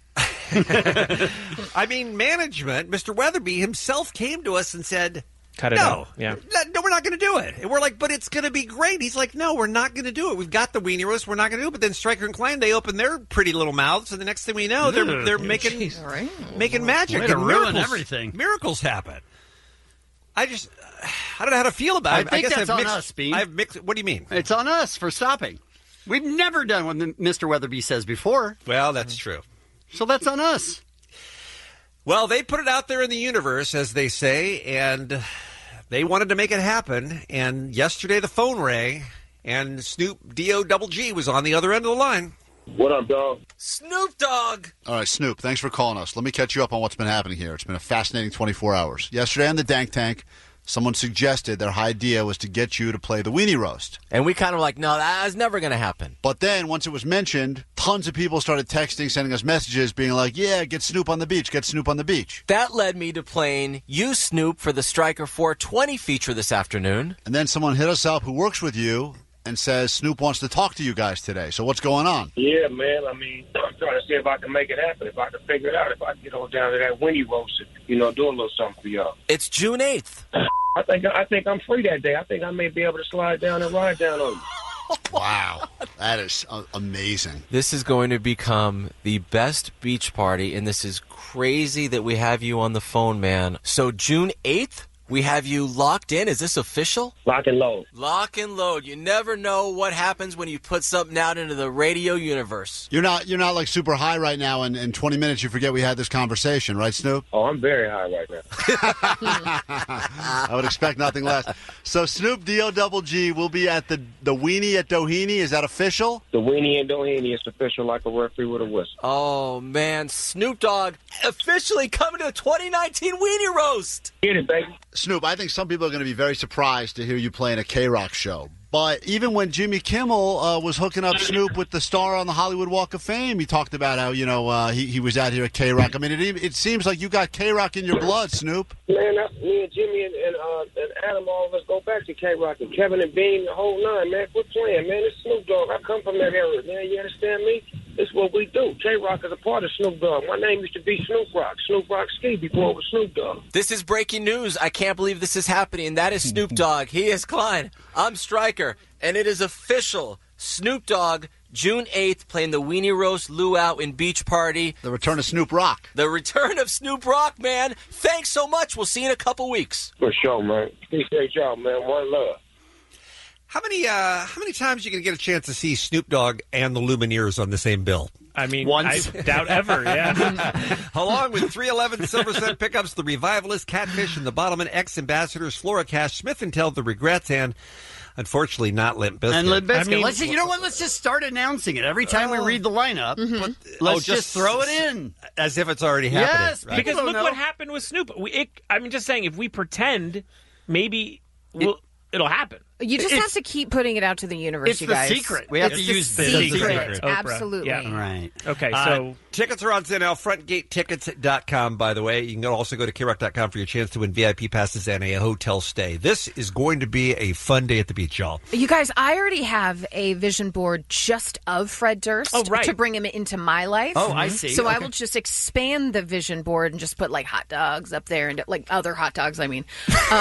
I mean, management, Mr. Weatherby himself came to us and said, Cut it no, out. Yeah. no, we're not going to do it. And we're like, but it's going to be great. He's like, no, we're not going to do it. We've got the Weenie Roast. We're not going to do it. But then Stryker and Klein, they open their pretty little mouths, and the next thing we know, they're making magic. Way to and ruin miracles, everything. Miracles happen. I don't know how to feel about it. I think guess that's I've on mixed, us, Bean. I've mixed. What do you mean? It's on us for stopping. We've never done what Mr. Weatherby says before. Well, that's true. So that's on us. Well, they put it out there in the universe, as they say, and they wanted to make it happen. And yesterday the phone rang, and Snoop D-O-double-G was on the other end of the line. What up, dog? Snoop Dogg. All right, Snoop, thanks for calling us. Let me catch you up on what's been happening here. It's been a fascinating 24 hours. Yesterday on the Dank Tank, someone suggested their idea was to get you to play the Weenie Roast. And we kind of like, no, that's never going to happen. But then, once it was mentioned, tons of people started texting, sending us messages, being like, yeah, get Snoop on the beach, get Snoop on the beach. That led me to playing you, Snoop, for the Striker 420 feature this afternoon. And then someone hit us up who works with you and says Snoop wants to talk to you guys today. So what's going on? Yeah, man. I mean, I'm trying to see if I can make it happen, if I can figure it out, if I can get on down to that Winnie Roast and, do a little something for y'all. It's June 8th. I think I'm free that day. I think I may be able to slide down and ride down on you. Wow. That is amazing. This is going to become the best beach party, and this is crazy that we have you on the phone, man. So June 8th? We have you locked in. Is this official? Lock and load. Lock and load. You never know what happens when you put something out into the radio universe. You're not like super high right now, and in 20 minutes you forget we had this conversation, right, Snoop? Oh, I'm very high right now. I would expect nothing less. So Snoop D-O-double-G will be at the Weenie at Doheny. Is that official? The Weenie and Doheny is official like a referee with a whistle. Oh, man. Snoop Dogg officially coming to the 2019 Weenie Roast. Get it, baby. Snoop, I think some people are going to be very surprised to hear you playing a K-Rock show. But even when Jimmy Kimmel was hooking up Snoop with the star on the Hollywood Walk of Fame, he talked about how, he was out here at K-Rock. I mean, it seems like you got K-Rock in your blood, Snoop. Man, me and Jimmy and Adam, all of us go back to K-Rock. And Kevin and Bean, the whole nine, man. Quit playing, man. It's Snoop Dogg. I come from that area, man. You understand me? It's what we do. K-Rock is a part of Snoop Dogg. My name used to be Snoop Rock Ski before it was Snoop Dogg. This is breaking news. I can't believe this is happening. That is Snoop Dogg. He is Klein. I'm Stryker. And it is official. Snoop Dogg, June 8th, playing the Weenie Roast Luau in Beach Party. The return of Snoop Rock. The return of Snoop Rock, man. Thanks so much. We'll see you in a couple weeks. For sure, man. Appreciate y'all, man. One love. How many times are you going to get a chance to see Snoop Dogg and the Lumineers on the same bill? I mean, once. I doubt ever, yeah. Along with 311 Silverset Pickups, the Revivalist, Catfish, and the Bottom and X Ambassadors, Flora Cash, Smith & Tell, the Regrets, and unfortunately not Limp Bizkit. And Limp Bizkit. I mean, you know what? Let's just start announcing it every time we read the lineup. Let's just throw it in. As if it's already happening. Yes, right? Because look what happened with Snoop. I'm just saying, if we pretend, maybe it'll happen. You just have to keep putting it out to the universe, It's you the guys. secret. We have to use the secret. Absolutely. Yeah. Right. Okay, so tickets are on sale now. FrontGateTickets.com, by the way. You can also go to KRock.com for your chance to win VIP passes and a hotel stay. This is going to be a fun day at the beach, y'all. You guys, I already have a vision board just of Fred Durst to bring him into my life. Oh, I see. So Okay. I will just expand the vision board and just put like hot dogs up there and like other hot dogs, I mean.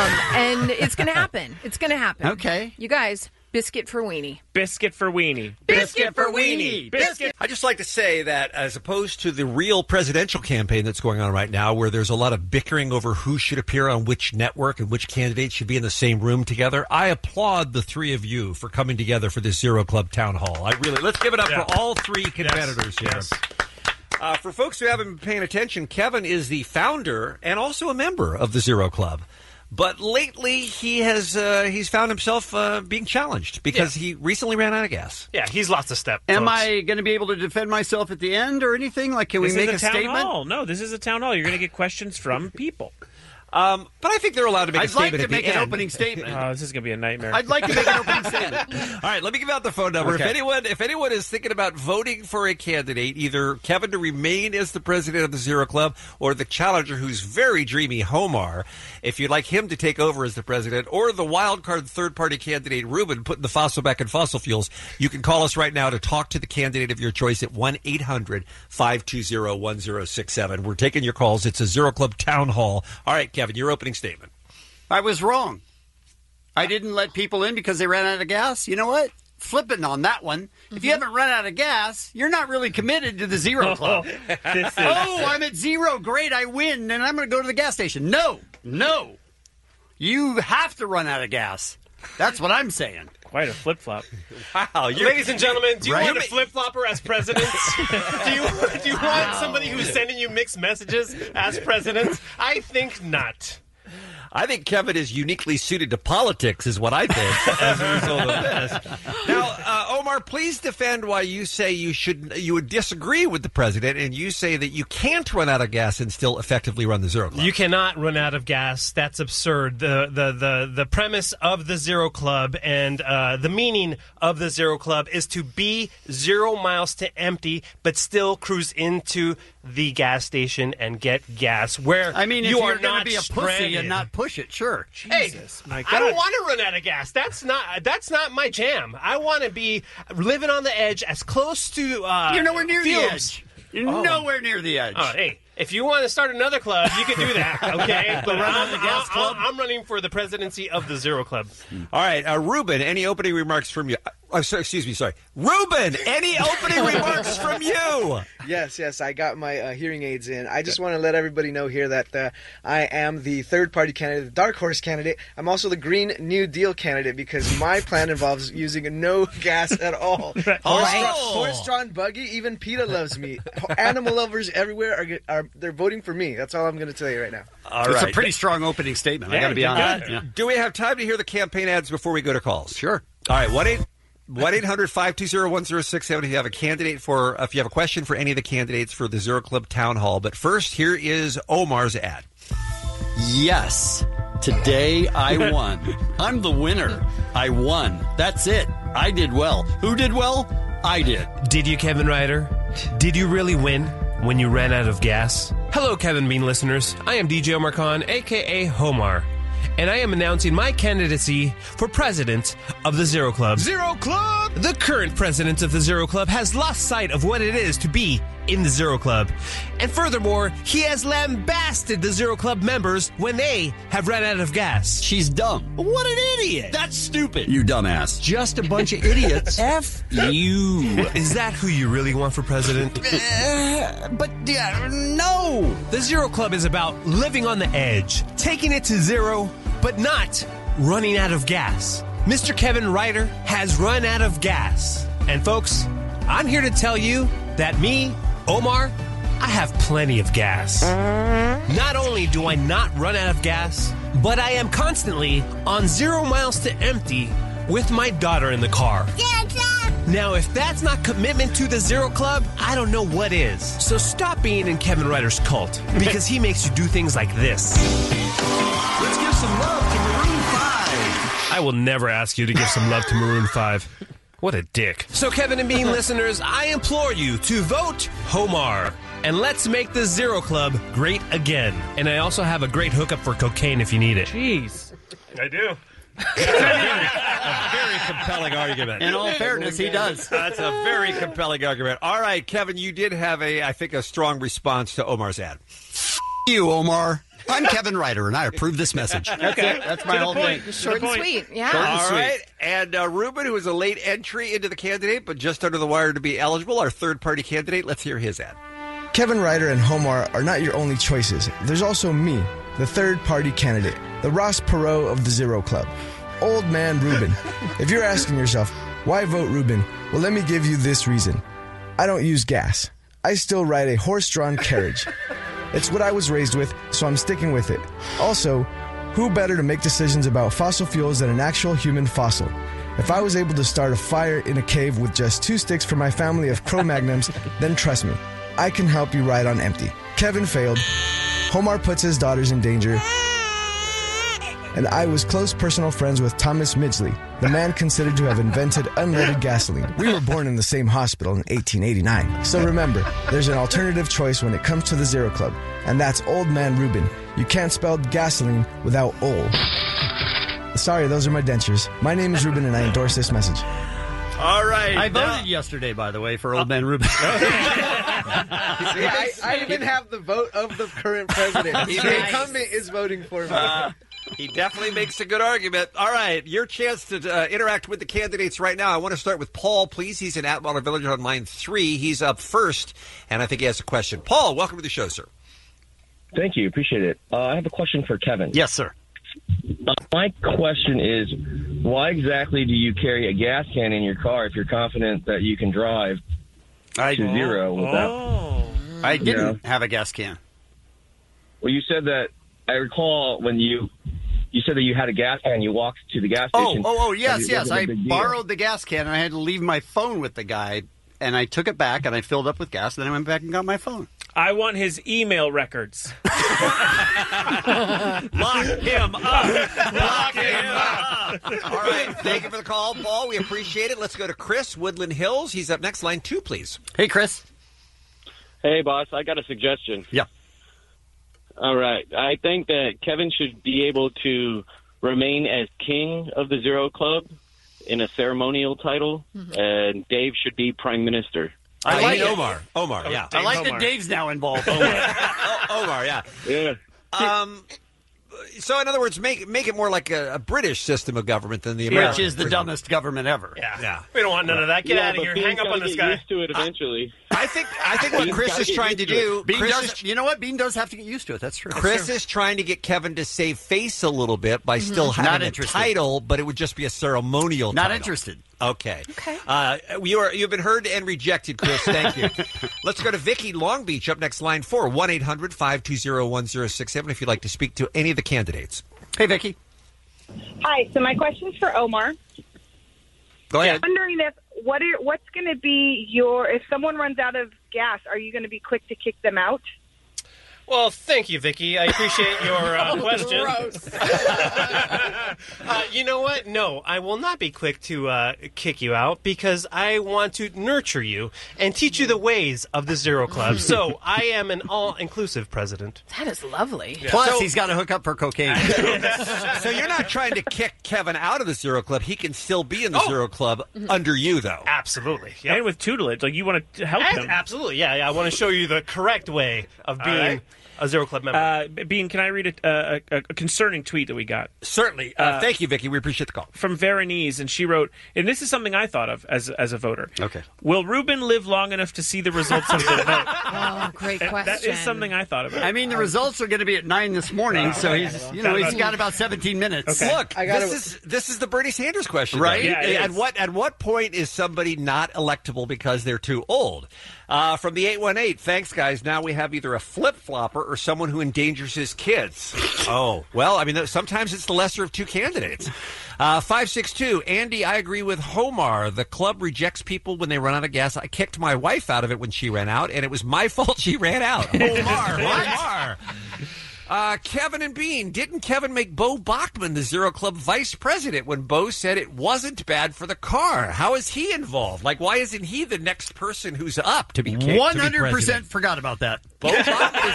And it's going to happen. It's going to happen. Okay. You guys, biscuit for weenie. Biscuit for weenie. Biscuit for weenie. Biscuit. I just like to say that as opposed to the real presidential campaign that's going on right now, where there's a lot of bickering over who should appear on which network and which candidates should be in the same room together, I applaud the three of you for coming together for this Zero Club Town Hall. Let's give it up for all three competitors here. Yes. For folks who haven't been paying attention, Kevin is the founder and also a member of the Zero Club. But lately, he's found himself being challenged because he recently ran out of gas. Yeah, he's lost a step. Am folks. I going to be able to defend myself at the end or anything? Like, can we make a town statement? hall. No, this is a town hall. You're going to get questions from people. But I think they're allowed to make a I'd like statement to at the make an end. opening statement. Oh, this is going to be a nightmare. I'd like to make an opening statement. All right, let me give out the phone number. Okay. If anyone is thinking about voting for a candidate, either Kevin to remain as the president of the Zero Club or the challenger who's very dreamy, Homar, if you'd like him to take over as the president, or the wild card third-party candidate, Ruben, putting the fossil back in fossil fuels, you can call us right now to talk to the candidate of your choice at 1-800-520-1067. We're taking your calls. It's a Zero Club Town Hall. All right, Kevin, your opening statement. I was wrong. I didn't let people in because they ran out of gas. You know what? Flipping on that one. If you haven't run out of gas, you're not really committed to the Zero Club. I'm at zero. Great, I win, and I'm going to go to the gas station. No. You have to run out of gas. That's what I'm saying. Quite a flip-flop. Wow. Ladies and gentlemen, do you Right? want a flip-flopper as president? do you want somebody who's sending you mixed messages as president? I think not. I think Kevin is uniquely suited to politics, is what I think, as a result of this. Now, Omar, please defend why you say you would disagree with the president, and you say that you can't run out of gas and still effectively run the Zero Club. You cannot run out of gas. That's absurd. The premise of the Zero Club and the meaning of the Zero Club is to be 0 miles to empty, but still cruise into the gas station and get gas. Where I mean, if you you're are going to not be a pussy stranded. and not push it, sure. Jesus, my I don't want to run out of gas. That's not my jam. I want to be living on the edge, as close to. You're nowhere near the fumes. edge. You're nowhere near the edge. Oh, hey, if you want to start another club, you can do that. Okay, but Run on the gas club? I'm running for the presidency of the Zero Club. All right, Ruben, any opening remarks from you? Excuse me, sorry. Ruben, any opening remarks from you? Yes, I got my hearing aids in. I just want to let everybody know here that I am the third-party candidate, the Dark Horse candidate. I'm also the Green New Deal candidate because my plan involves using no gas at all. Horse-drawn buggy, even PETA loves me. Animal lovers everywhere they're voting for me. That's all I'm going to tell you right now. It's a pretty strong opening statement. I got to be honest. Yeah. Do we have time to hear the campaign ads before we go to calls? Sure. All right, 1-800-520-1067 if you have a candidate if you have a question for any of the candidates for the Zero Club Town Hall. But first, here is Omar's ad. Yes. Today I won. I'm the winner. I won. That's it. I did well. Who did well? I did. Did you, Kevin Ryder? Did you really win when you ran out of gas? Hello, Kevin Bean listeners. I am DJ Omar Khan, a.k.a. Homar. And I am announcing my candidacy for president of the Zero Club. Zero Club! The current president of the Zero Club has lost sight of what it is to be in the Zero Club. And furthermore, he has lambasted the Zero Club members when they have run out of gas. She's dumb. What an idiot! That's stupid. You dumbass. Just a bunch of idiots. F you. Is that who you really want for president? No! The Zero Club is about living on the edge, taking it to zero, but not running out of gas. Mr. Kevin Ryder has run out of gas. And folks, I'm here to tell you that me, Omar, I have plenty of gas. Not only do I not run out of gas, but I am constantly on 0 miles to empty with my daughter in the car. Now, if that's not commitment to the Zero Club, I don't know what is. So stop being in Kevin Ryder's cult, because he makes you do things like this. Let's give some love to Maroon 5. I will never ask you to give some love to Maroon 5. What a dick. So, Kevin and Bean listeners, I implore you to vote Homar. And let's make the Zero Club great again. And I also have a great hookup for cocaine if you need it. Jeez. I do. A very compelling argument. In all fairness, he does. That's a very compelling argument. All right, Kevin, you did have I think, a strong response to Omar's ad. You, Omar. I'm Kevin Ryder, and I approve this message. Okay, that's my whole thing. Short and sweet, yeah. All right, and Ruben, who is a late entry into the candidate, but just under the wire to be eligible, our third-party candidate. Let's hear his ad. Kevin Ryder and Homar are not your only choices. There's also me, the third-party candidate, the Ross Perot of the Zero Club. Old man Ruben. If you're asking yourself, why vote Ruben? Well, let me give you this reason. I don't use gas. I still ride a horse-drawn carriage. It's what I was raised with, so I'm sticking with it. Also, who better to make decisions about fossil fuels than an actual human fossil? If I was able to start a fire in a cave with just 2 sticks for my family of Cro-Magnums, then trust me, I can help you ride on empty. Kevin failed. Homar puts his daughters in danger. And I was close personal friends with Thomas Midgley, the man considered to have invented unleaded gasoline. We were born in the same hospital in 1889. So remember, there's an alternative choice when it comes to the Zero Club, and that's Old Man Ruben. You can't spell gasoline without old. Sorry, those are my dentures. My name is Ruben, and I endorse this message. All right. I voted yesterday, by the way, for Old Man Ruben. I even have the vote of the current president. The incumbent is voting for me. He definitely makes a good argument. All right, your chance to interact with the candidates right now. I want to start with Paul, please. He's in Atwater Village on line 3. He's up first, and I think he has a question. Paul, welcome to the show, sir. Thank you. Appreciate it. I have a question for Kevin. Yes, sir. My question is, why exactly do you carry a gas can in your car if you're confident that you can drive to zero without... I didn't have a gas can. Well, you said that, I recall when you you said that you had a gas can. You walked to the gas station. Yes. I borrowed the gas can, and I had to leave my phone with the guy, and I took it back, and I filled up with gas, and then I went back and got my phone. I want his email records. Lock him up. Lock him up. All right. Thank you for the call, Paul. We appreciate it. Let's go to Chris, Woodland Hills. He's up next. Line 2, please. Hey, Chris. Hey, boss. I got a suggestion. Yeah. All right. I think that Kevin should be able to remain as king of the Zero Club in a ceremonial title, and Dave should be prime minister. I like Omar. Omar, yeah. I like that Dave's now involved. Omar, yeah. Yeah. So, in other words, make it more like a British system of government than the American. Which is the dumbest government ever. Yeah. We don't want none of that. Get out of here. Hang up on this guy. Used to it eventually. I think what Chris is trying to do. You know what? Bean does have to get used to it. That's true. Chris is trying to get Kevin to save face a little bit by still having a title, but it would just be a ceremonial title. Not interested. Okay. You've been heard and rejected, Chris. Thank you. Let's go to Vicky, Long Beach, up next, line 4, 1-800-520-1067, if you'd like to speak to any of the candidates. Hey, Vicky. Hi. So my question's for Omar. Go ahead. I'm wondering what's going to be if someone runs out of gas, are you going to be quick to kick them out? Well, thank you, Vicky. I appreciate your question. You know what? No, I will not be quick to kick you out because I want to nurture you and teach you the ways of the Zero Club. So I am an all-inclusive president. That is lovely. Yeah. Plus, he's got to hook up for cocaine. So you're not trying to kick Kevin out of the Zero Club. He can still be in the Zero Club under you, though. Absolutely. Yep. And with tutelage, like you want to help him. Absolutely. Yeah. I want to show you the correct way of being a Zero Club member. Bean, can I read a concerning tweet that we got? Certainly. Thank you, Vicky. We appreciate the call. From Veronese, and she wrote, and this is something I thought of as a voter. Okay. Will Ruben live long enough to see the results of the vote? Oh, great question. That is something I thought about. I mean, the results are going to be at 9 this morning, so he's got about 17 minutes. Okay. Look, this is the Bernie Sanders question, right? Yeah, at what point is somebody not electable because they're too old? From the 818, thanks, guys. Now we have either a flip-flopper or someone who endangers his kids. Oh, well, I mean, sometimes it's the lesser of two candidates. 562, Andy, I agree with Homar. The club rejects people when they run out of gas. I kicked my wife out of it when she ran out, and it was my fault she ran out. Homar. Kevin and Bean, didn't Kevin make Bo Bachman the Zero Club vice president when Bo said it wasn't bad for the car? How is he involved? Like, why isn't he the next person who's up to be kicked? 100% forgot about that. Bo Bachman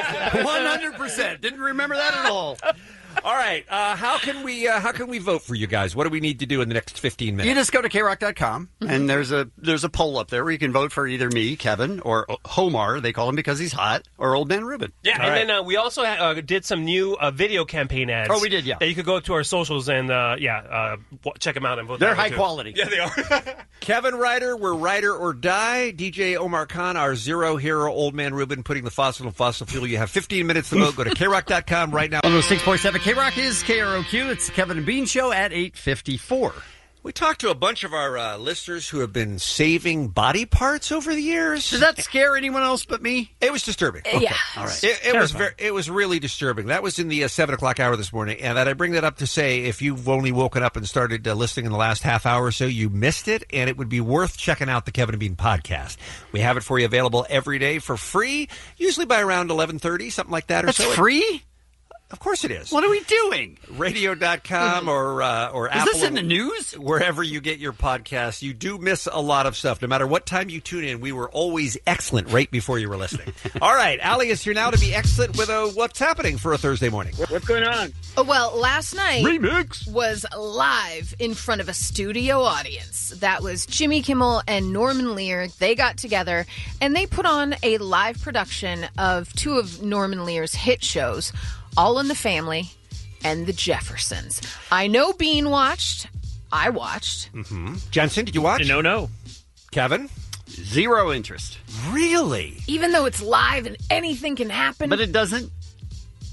100%. Didn't remember that at all. All right. How can we vote for you guys? What do we need to do in the next 15 minutes? You just go to KROC.com, and there's a poll up there where you can vote for either me, Kevin, or Homar, they call him because he's hot, or Old Man Ruben. Yeah, then we also did some new video campaign ads. Oh, we did, yeah. That you could go to our socials and, check them out and vote. They're high quality. Yeah, they are. Kevin Ryder, we're Ryder or Die. DJ Omar Khan, our Zero hero. Old Man Ruben, putting the fossil fuel. You have 15 minutes to vote. Go to KROC.com right now. 106.7 KROC is KROQ. It's the Kevin and Bean Show at 8:54. We talked to a bunch of our listeners who have been saving body parts over the years. Does that scare anyone else but me? It was disturbing. Okay. Yeah. All right. It was really disturbing. That was in the 7 o'clock hour this morning. And I bring that up to say if you've only woken up and started listening in the last half hour or so, you missed it. And it would be worth checking out the Kevin and Bean podcast. We have it for you available every day for free, usually by around 11:30, something like that. That's free? Of course it is. What are we doing? Radio.com or Apple. Is this in the news? Wherever you get your podcasts. You do miss a lot of stuff. No matter what time you tune in, we were always excellent right before you were listening. All right. Allie is here now to be excellent with what's happening for a Thursday morning. What's going on? Well, last night Remix was live in front of a studio audience. That was Jimmy Kimmel and Norman Lear. They got together and they put on a live production of two of Norman Lear's hit shows, All in the Family and The Jeffersons. I know Bean watched. I watched. Mm-hmm. Jensen, did you watch? No. Kevin? Zero interest. Really? Even though it's live and anything can happen? But it doesn't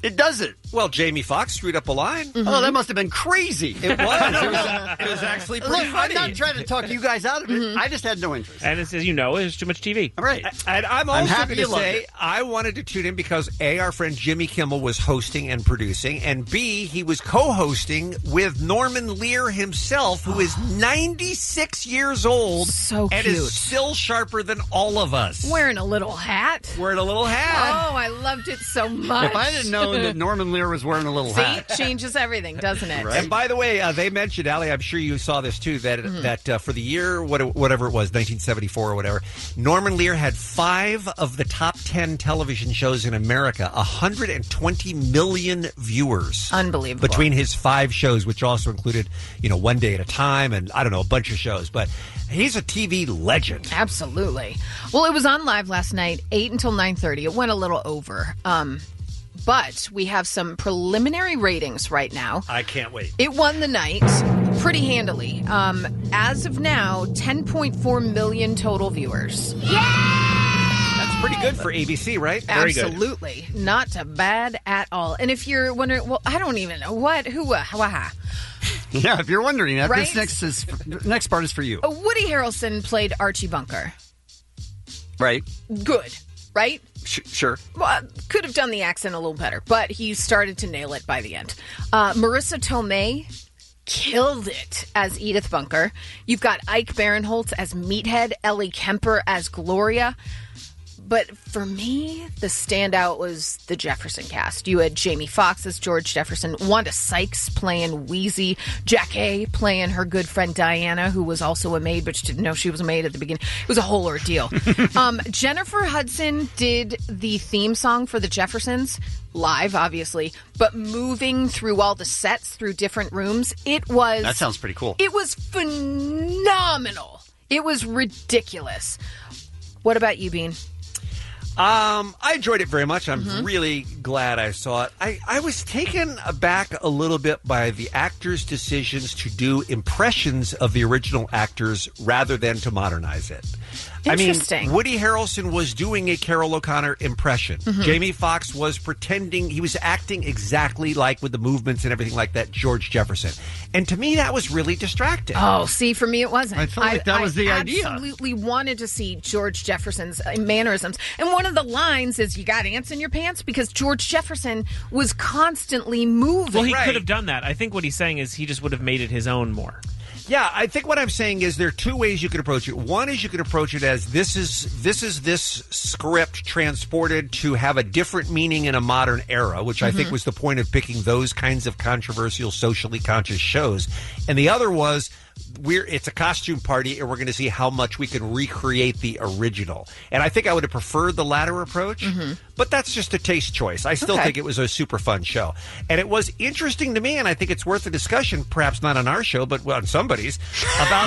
It doesn't. Well, Jamie Foxx screwed up a line. Mm-hmm. Oh, that must have been crazy. It was. It was actually pretty funny. I'm not trying to talk you guys out of it. Mm-hmm. I just had no interest. And it says, there's too much TV. Right. And I'm also happy going to you loved say it. I wanted to tune in because A, our friend Jimmy Kimmel was hosting and producing, and B, he was co-hosting with Norman Lear himself, who is 96 years old So and cute. is still sharper than all of us. Wearing a little hat. Wearing a little hat. Oh, I loved it so much. If I didn't know that Norman Lear was wearing a little hat. See, changes everything, doesn't it? And by the way, they mentioned, Allie, I'm sure you saw this too, that for the year, whatever it was, 1974 or whatever, Norman Lear had 5 of the top 10 television shows in America, 120 million viewers. Unbelievable. Between his 5 shows, which also included, One Day at a Time and, I don't know, a bunch of shows. But he's a TV legend. Absolutely. Well, it was on live last night, 8 until 9:30. It went a little over. But we have some preliminary ratings right now. I can't wait. It won the night pretty handily. As of now, 10.4 million total viewers. That's pretty good for ABC, right? Very good. Absolutely. Not bad at all. And if you're wondering, well, I don't even know what, Yeah, if you're wondering that, Right? this next part is for you. Woody Harrelson played Archie Bunker. Right. Good, right? Sure. Well, could have done the accent a little better, but he started to nail it by the end. Marissa Tomei killed it as Edith Bunker. You've got Ike Barinholtz as Meathead, Ellie Kemper as Gloria. But for me, the standout was the Jefferson cast. You had Jamie Foxx as George Jefferson, Wanda Sykes playing Wheezy, Jackie playing her good friend Diana, who was also a maid, but she didn't know she was a maid at the beginning. It was a whole ordeal. Jennifer Hudson did the theme song for the Jeffersons, live, obviously, but moving through all the sets, through different rooms. That sounds pretty cool. It was phenomenal. It was ridiculous. What about you, Bean? I enjoyed it very much. I'm really glad I saw it. I was taken aback a little bit by the actors' decisions to do impressions of the original actors rather than to modernize it. Interesting. I mean, Woody Harrelson was doing a Carol O'Connor impression. Jamie Foxx was pretending, he was acting exactly like with the movements and everything like that, George Jefferson. And to me, that was really distracting. Oh, see, for me, it wasn't. I felt like that was the idea. I absolutely wanted to see George Jefferson's mannerisms. And one of the lines is, you got ants in your pants? Because George Jefferson was constantly moving. Well, he could have done that. I think what he's saying is he just would have made it his own more. Yeah, I think what I'm saying is there are 2 ways you could approach it. One is you could approach it as this is this script transported to have a different meaning in a modern era, which I think was the point of picking those kinds of controversial, socially conscious shows. And the other was it's a costume party, and we're going to see how much we can recreate the original. And I think I would have preferred the latter approach, but that's just a taste choice. I still think it was a super fun show. And it was interesting to me, and I think it's worth a discussion, perhaps not on our show, but on somebody's, about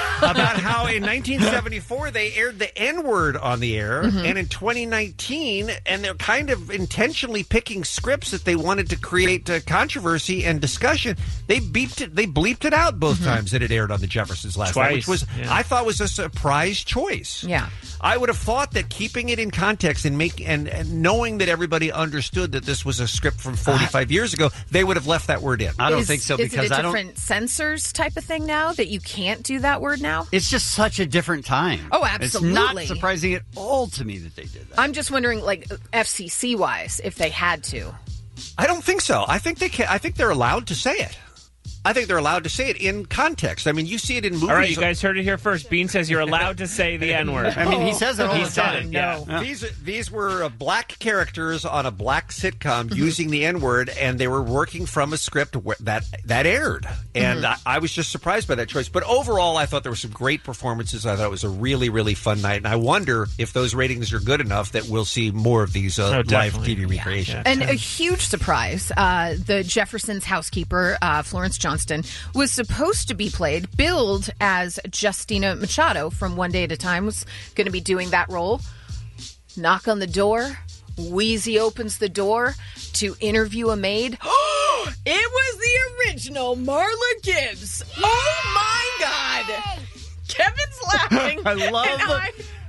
how in 1974 they aired the N-word on the air, and in 2019, and they're kind of intentionally picking scripts that they wanted to create controversy and discussion, they bleeped it out both times that it aired on the Jeffersons last night, which was I thought was a surprise choice. Yeah. I would have thought that keeping it in context and knowing that everybody understood that this was a script from 45 years ago, they would have left that word in. I don't think so, because is it a different censors type of thing now that you can't do that word now? It's just such a different time. Oh, absolutely. It's not surprising at all to me that they did that. I'm just wondering, like, FCC wise, if they had to. I don't think so. I think they can. I think they're allowed to say it. I think they're allowed to say it in context. I mean, you see it in movies. All right, you guys heard it here first. Bean says you're allowed to say the N-word. I mean, he says it all the time. Yeah. These were black characters on a black sitcom using the N-word, and they were working from a script that aired. And I was just surprised by that choice. But overall, I thought there were some great performances. I thought it was a really, really fun night. And I wonder if those ratings are good enough that we'll see more of these live TV recreations. And a huge surprise, the Jeffersons housekeeper, Florence Johnston, was supposed to be billed as Justina Machado from One Day at a Time, was going to be doing that role. Knock on the door. Wheezy opens the door to interview a maid. It was the original Marla Gibbs. Oh, my God. Kevin's laughing. I love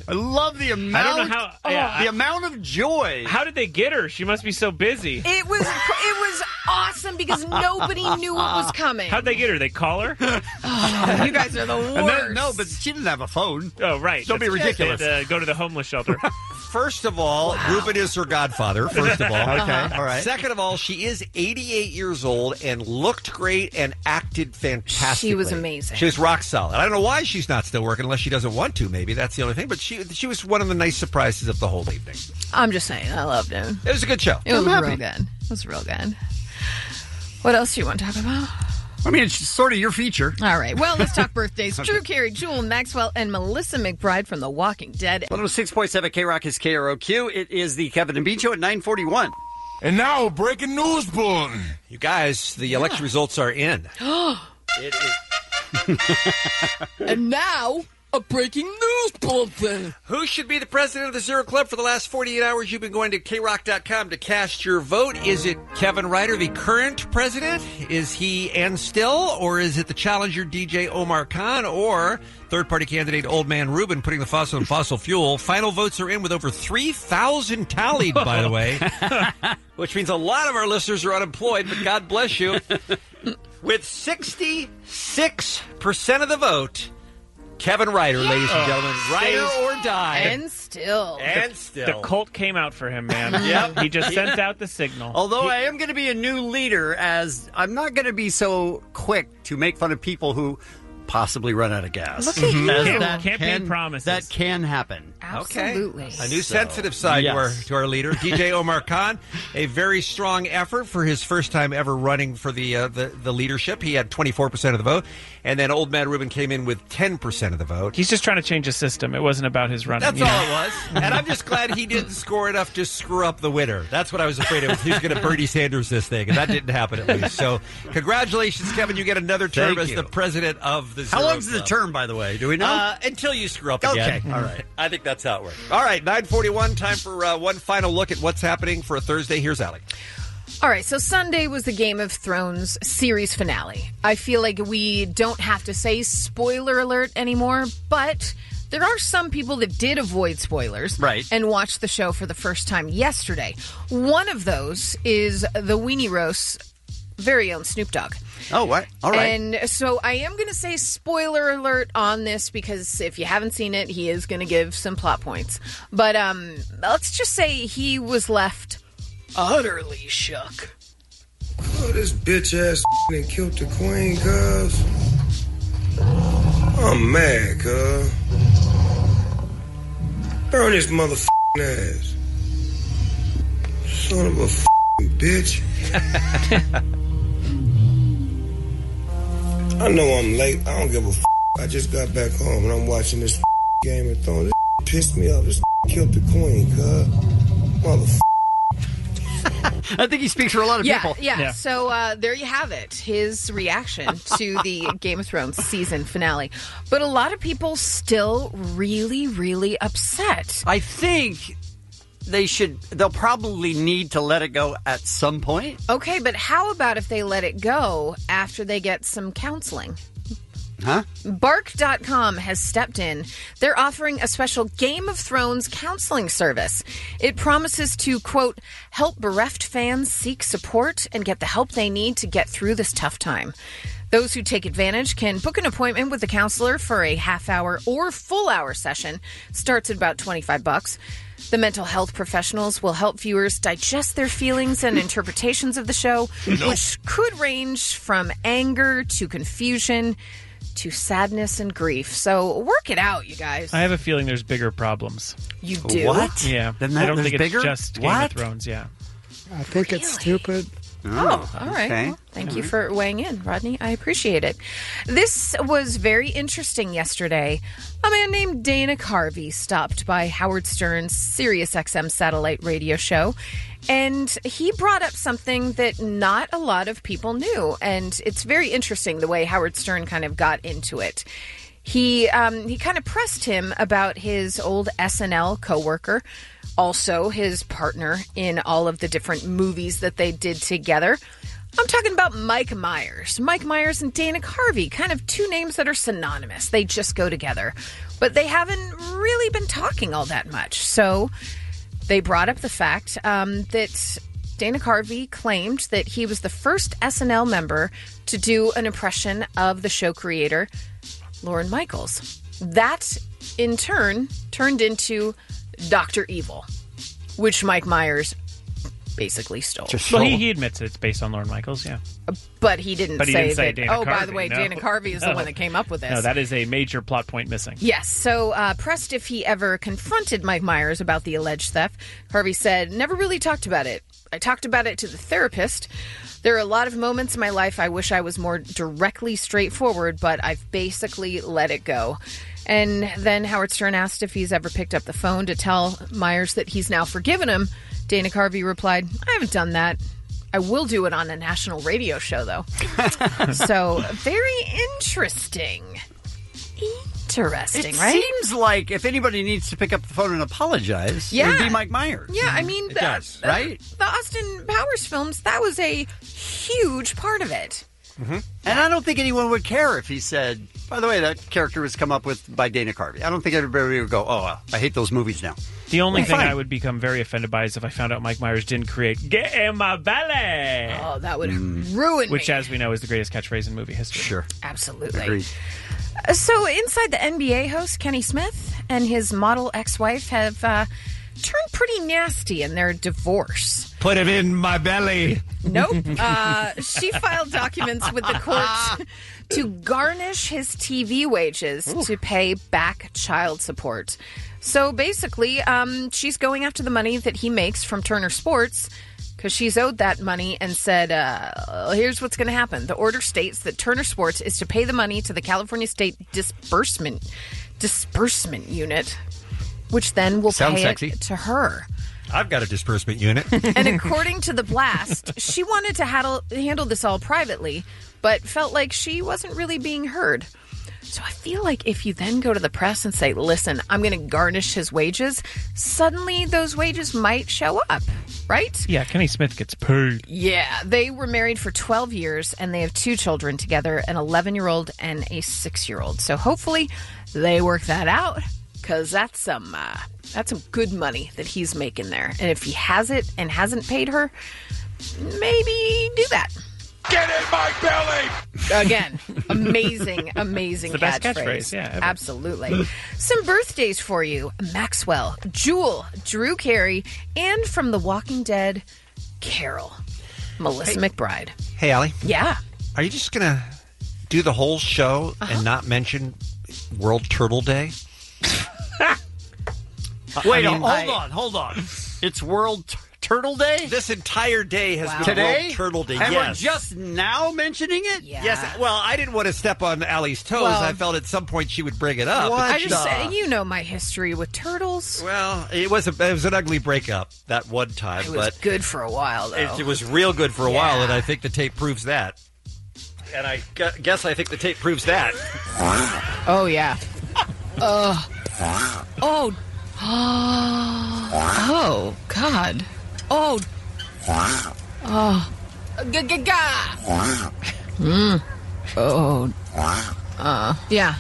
I love the amount. I don't know how. The amount of joy. How did they get her? She must be so busy. It was awesome because nobody knew what was coming. How'd they get her? They call her? Oh, you guys are the worst. No, but she didn't have a phone. Oh, right. Don't be ridiculous. They had to go to the homeless shelter. First of all, Ruben is her godfather, first of all. Okay, all right. Second of all, she is 88 years old and looked great and acted fantastically. She was amazing. She was rock solid. I don't know why she's not still working unless she doesn't want to, maybe. That's the only thing. But she was one of the nice surprises of the whole evening. I'm just saying, I loved him. It was a good show. It was real good. It was real good. What else do you want to talk about? I mean, it's sort of your feature. All right. Well, let's talk birthdays. Drew Carey, Jewel Maxwell, and Melissa McBride from The Walking Dead. 106.7 K-Rock is KROQ. It is the Kevin and Bean Show at 9:41. And now, breaking news bulletin. You guys, the election results are in. It is. And now, a breaking news bulletin. Who should be the president of the Zero Club? For the last 48 hours, you've been going to KROC.com to cast your vote. Is it Kevin Ryder, the current president? Is he and still? Or is it the challenger DJ Omar Khan? Or third-party candidate Old Man Ruben putting the fossil in fossil fuel? Final votes are in with over 3,000 tallied, by the way. Which means a lot of our listeners are unemployed, but God bless you. With 66% of the vote, Kevin Ryder, ladies and gentlemen. Ryder or die. And still. The cult came out for him, man. Yep. He just sent out the signal. Although I am going to be a new leader, as I'm not going to be so quick to make fun of people who possibly run out of gas. Look at you. Campaign promises. That can happen. Absolutely. A new sensitive side to our leader, DJ Omar Khan. A very strong effort for his first time ever running for the leadership. He had 24% of the vote. And then Old Man Ruben came in with 10% of the vote. He's just trying to change the system. It wasn't about his running. That's all it was. And I'm just glad he didn't score enough to screw up the winner. That's what I was afraid of. He was going to Bernie Sanders this thing, and that didn't happen at least. So congratulations, Kevin. You get another term as the president of the Zero How long's Club. the term, by the way? Do we know? Until you screw up again. Okay, all right. I think that's how it works. All right, 9:41, time for one final look at what's happening for a Thursday. Here's Allie. All right, so Sunday was the Game of Thrones series finale. I feel like we don't have to say spoiler alert anymore, but there are some people that did avoid spoilers and watched the show for the first time yesterday. One of those is the Weenie Roast's very own Snoop Dogg. Oh, what? All right. And so I am going to say spoiler alert on this because if you haven't seen it, he is going to give some plot points. But let's just say he was left utterly shook. Oh, this bitch ass and killed the queen, cuz. I'm mad, cuz. Burn this motherfucking ass. Son of a bitch. I know I'm late. I don't give a I just got back home and I'm watching this Game of Thrones. This pissed me off. This killed the queen, cuz. Motherfucker. I think he speaks for a lot of people. Yeah. So there you have it. His reaction to the Game of Thrones season finale. But a lot of people still really, really upset. I think they'll probably need to let it go at some point. Okay, but how about if they let it go after they get some counseling? Huh? Bark.com has stepped in. They're offering a special Game of Thrones counseling service. It promises to, quote, help bereft fans seek support and get the help they need to get through this tough time. Those who take advantage can book an appointment with a counselor for a half-hour or full-hour session. Starts at about $25. The mental health professionals will help viewers digest their feelings and interpretations of the show, which could range from anger to confusion to sadness and grief. So work it out, you guys. I have a feeling there's bigger problems. You do? What? Yeah. Then I don't think bigger? it's just Game of Thrones, yeah. I think it's stupid. Oh, all right. Okay. Well, thank you for weighing in, Rodney. I appreciate it. This was very interesting yesterday. A man named Dana Carvey stopped by Howard Stern's SiriusXM satellite radio show, and he brought up something that not a lot of people knew. And it's very interesting the way Howard Stern kind of got into it. He kind of pressed him about his old SNL coworker, also his partner in all of the different movies that they did together. I'm talking about Mike Myers. Mike Myers and Dana Carvey, kind of two names that are synonymous. They just go together. But they haven't really been talking all that much. So they brought up the fact that Dana Carvey claimed that he was the first SNL member to do an impression of the show creator, Lorne Michaels. That, in turn, turned into Dr. Evil, which Mike Myers basically stole. Well, he admits it's based on Lorne Michaels, yeah. But he didn't say that. Dana Carvey, by the way, no. Dana Carvey is the one that came up with this. No, that is a major plot point missing. Yes. So, pressed if he ever confronted Mike Myers about the alleged theft, Carvey said, "Never really talked about it. I talked about it to the therapist. There are a lot of moments in my life I wish I was more directly straightforward, but I've basically let it go." And then Howard Stern asked if he's ever picked up the phone to tell Myers that he's now forgiven him. Dana Carvey replied, "I haven't done that. I will do it on a national radio show, though." So, very interesting. Interesting, It right? seems like if anybody needs to pick up the phone and apologize, it would be Mike Myers. Yeah, I mean, It does, right? The Austin Powers films, that was a huge part of it. Mm-hmm. And I don't think anyone would care if he said, by the way, that character was come up with by Dana Carvey. I don't think everybody would go, oh, I hate those movies now. The only Well, thing fine. I would become very offended by is if I found out Mike Myers didn't create "Get in my belly." Oh, that would ruin Which, me. as we know, is the greatest catchphrase in movie history. Sure. Absolutely. Agreed. So, inside the NBA host, Kenny Smith and his model ex-wife have turned pretty nasty in their divorce. Put him in my belly. Nope. She filed documents with the court to garnish his TV wages to pay back child support. So basically, she's going after the money that he makes from Turner Sports because she's owed that money and said, here's what's going to happen. The order states that Turner Sports is to pay the money to the California State Disbursement Unit, which then will Sounds pay sexy. it to her. I've got a disbursement unit. And according to The Blast, she wanted to handle this all privately, but felt like she wasn't really being heard. So I feel like if you then go to the press and say, listen, I'm going to garnish his wages, suddenly those wages might show up, right? Yeah, Kenny Smith gets paid. Yeah, they were married for 12 years, and they have 2 children together, an 11-year-old and a 6-year-old. So hopefully they work that out, because that's some good money that he's making there. And if he has it and hasn't paid her, maybe do that. Get in my belly! Again, amazing It's the best catchphrase, yeah, ever. Absolutely. Some birthdays for you. Maxwell, Jewel, Drew Carey, and from The Walking Dead, Carol. Melissa McBride. Hey, Allie. Yeah. Are you just going to do the whole show and not mention World Turtle Day? Wait, hold on. It's World Turtle Day? This entire day has been Today? World Turtle Day, And yes. we're just now mentioning it? Yes. Well, I didn't want to step on Allie's toes. Well- I felt at some point she would bring it up. I just say, you know my history with turtles. Well, it was an ugly breakup that one time, It was but good for a while, though. it was real good for a while, and I think the tape proves that. And I guess I think the tape proves that. Oh, yeah. Oh, God. Oh. Yeah.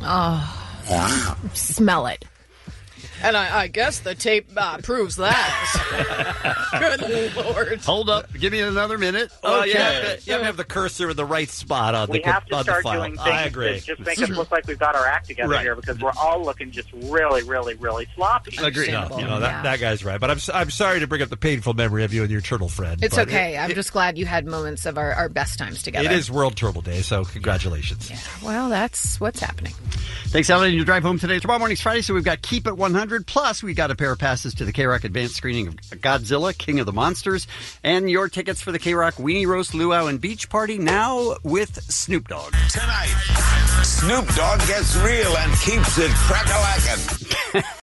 Smell it. And I guess the tape proves that. Good Lord. Hold up. Give me another minute. Well, Okay. you have to have the cursor in the right spot on We the have to on the start file. doing things I agree. that just make us look like we've got our act together Right. here because we're all looking just really, really, really sloppy. Agree. No, that guy's right. But I'm sorry to bring up the painful memory of you and your turtle friend. It's but okay. I'm just glad you had moments of our best times together. It is World Turtle Day, so congratulations. Well, that's what's happening. Thanks, Alan. You drive home today. Tomorrow morning's Friday, so we've got Keep It 100. Plus, we've got a pair of passes to the K-Rock advanced screening of Godzilla, King of the Monsters, and your tickets for the K-Rock Weenie Roast, Luau, and Beach Party, now with Snoop Dogg. Tonight, Snoop Dogg gets real and keeps it crack-a-lackin'.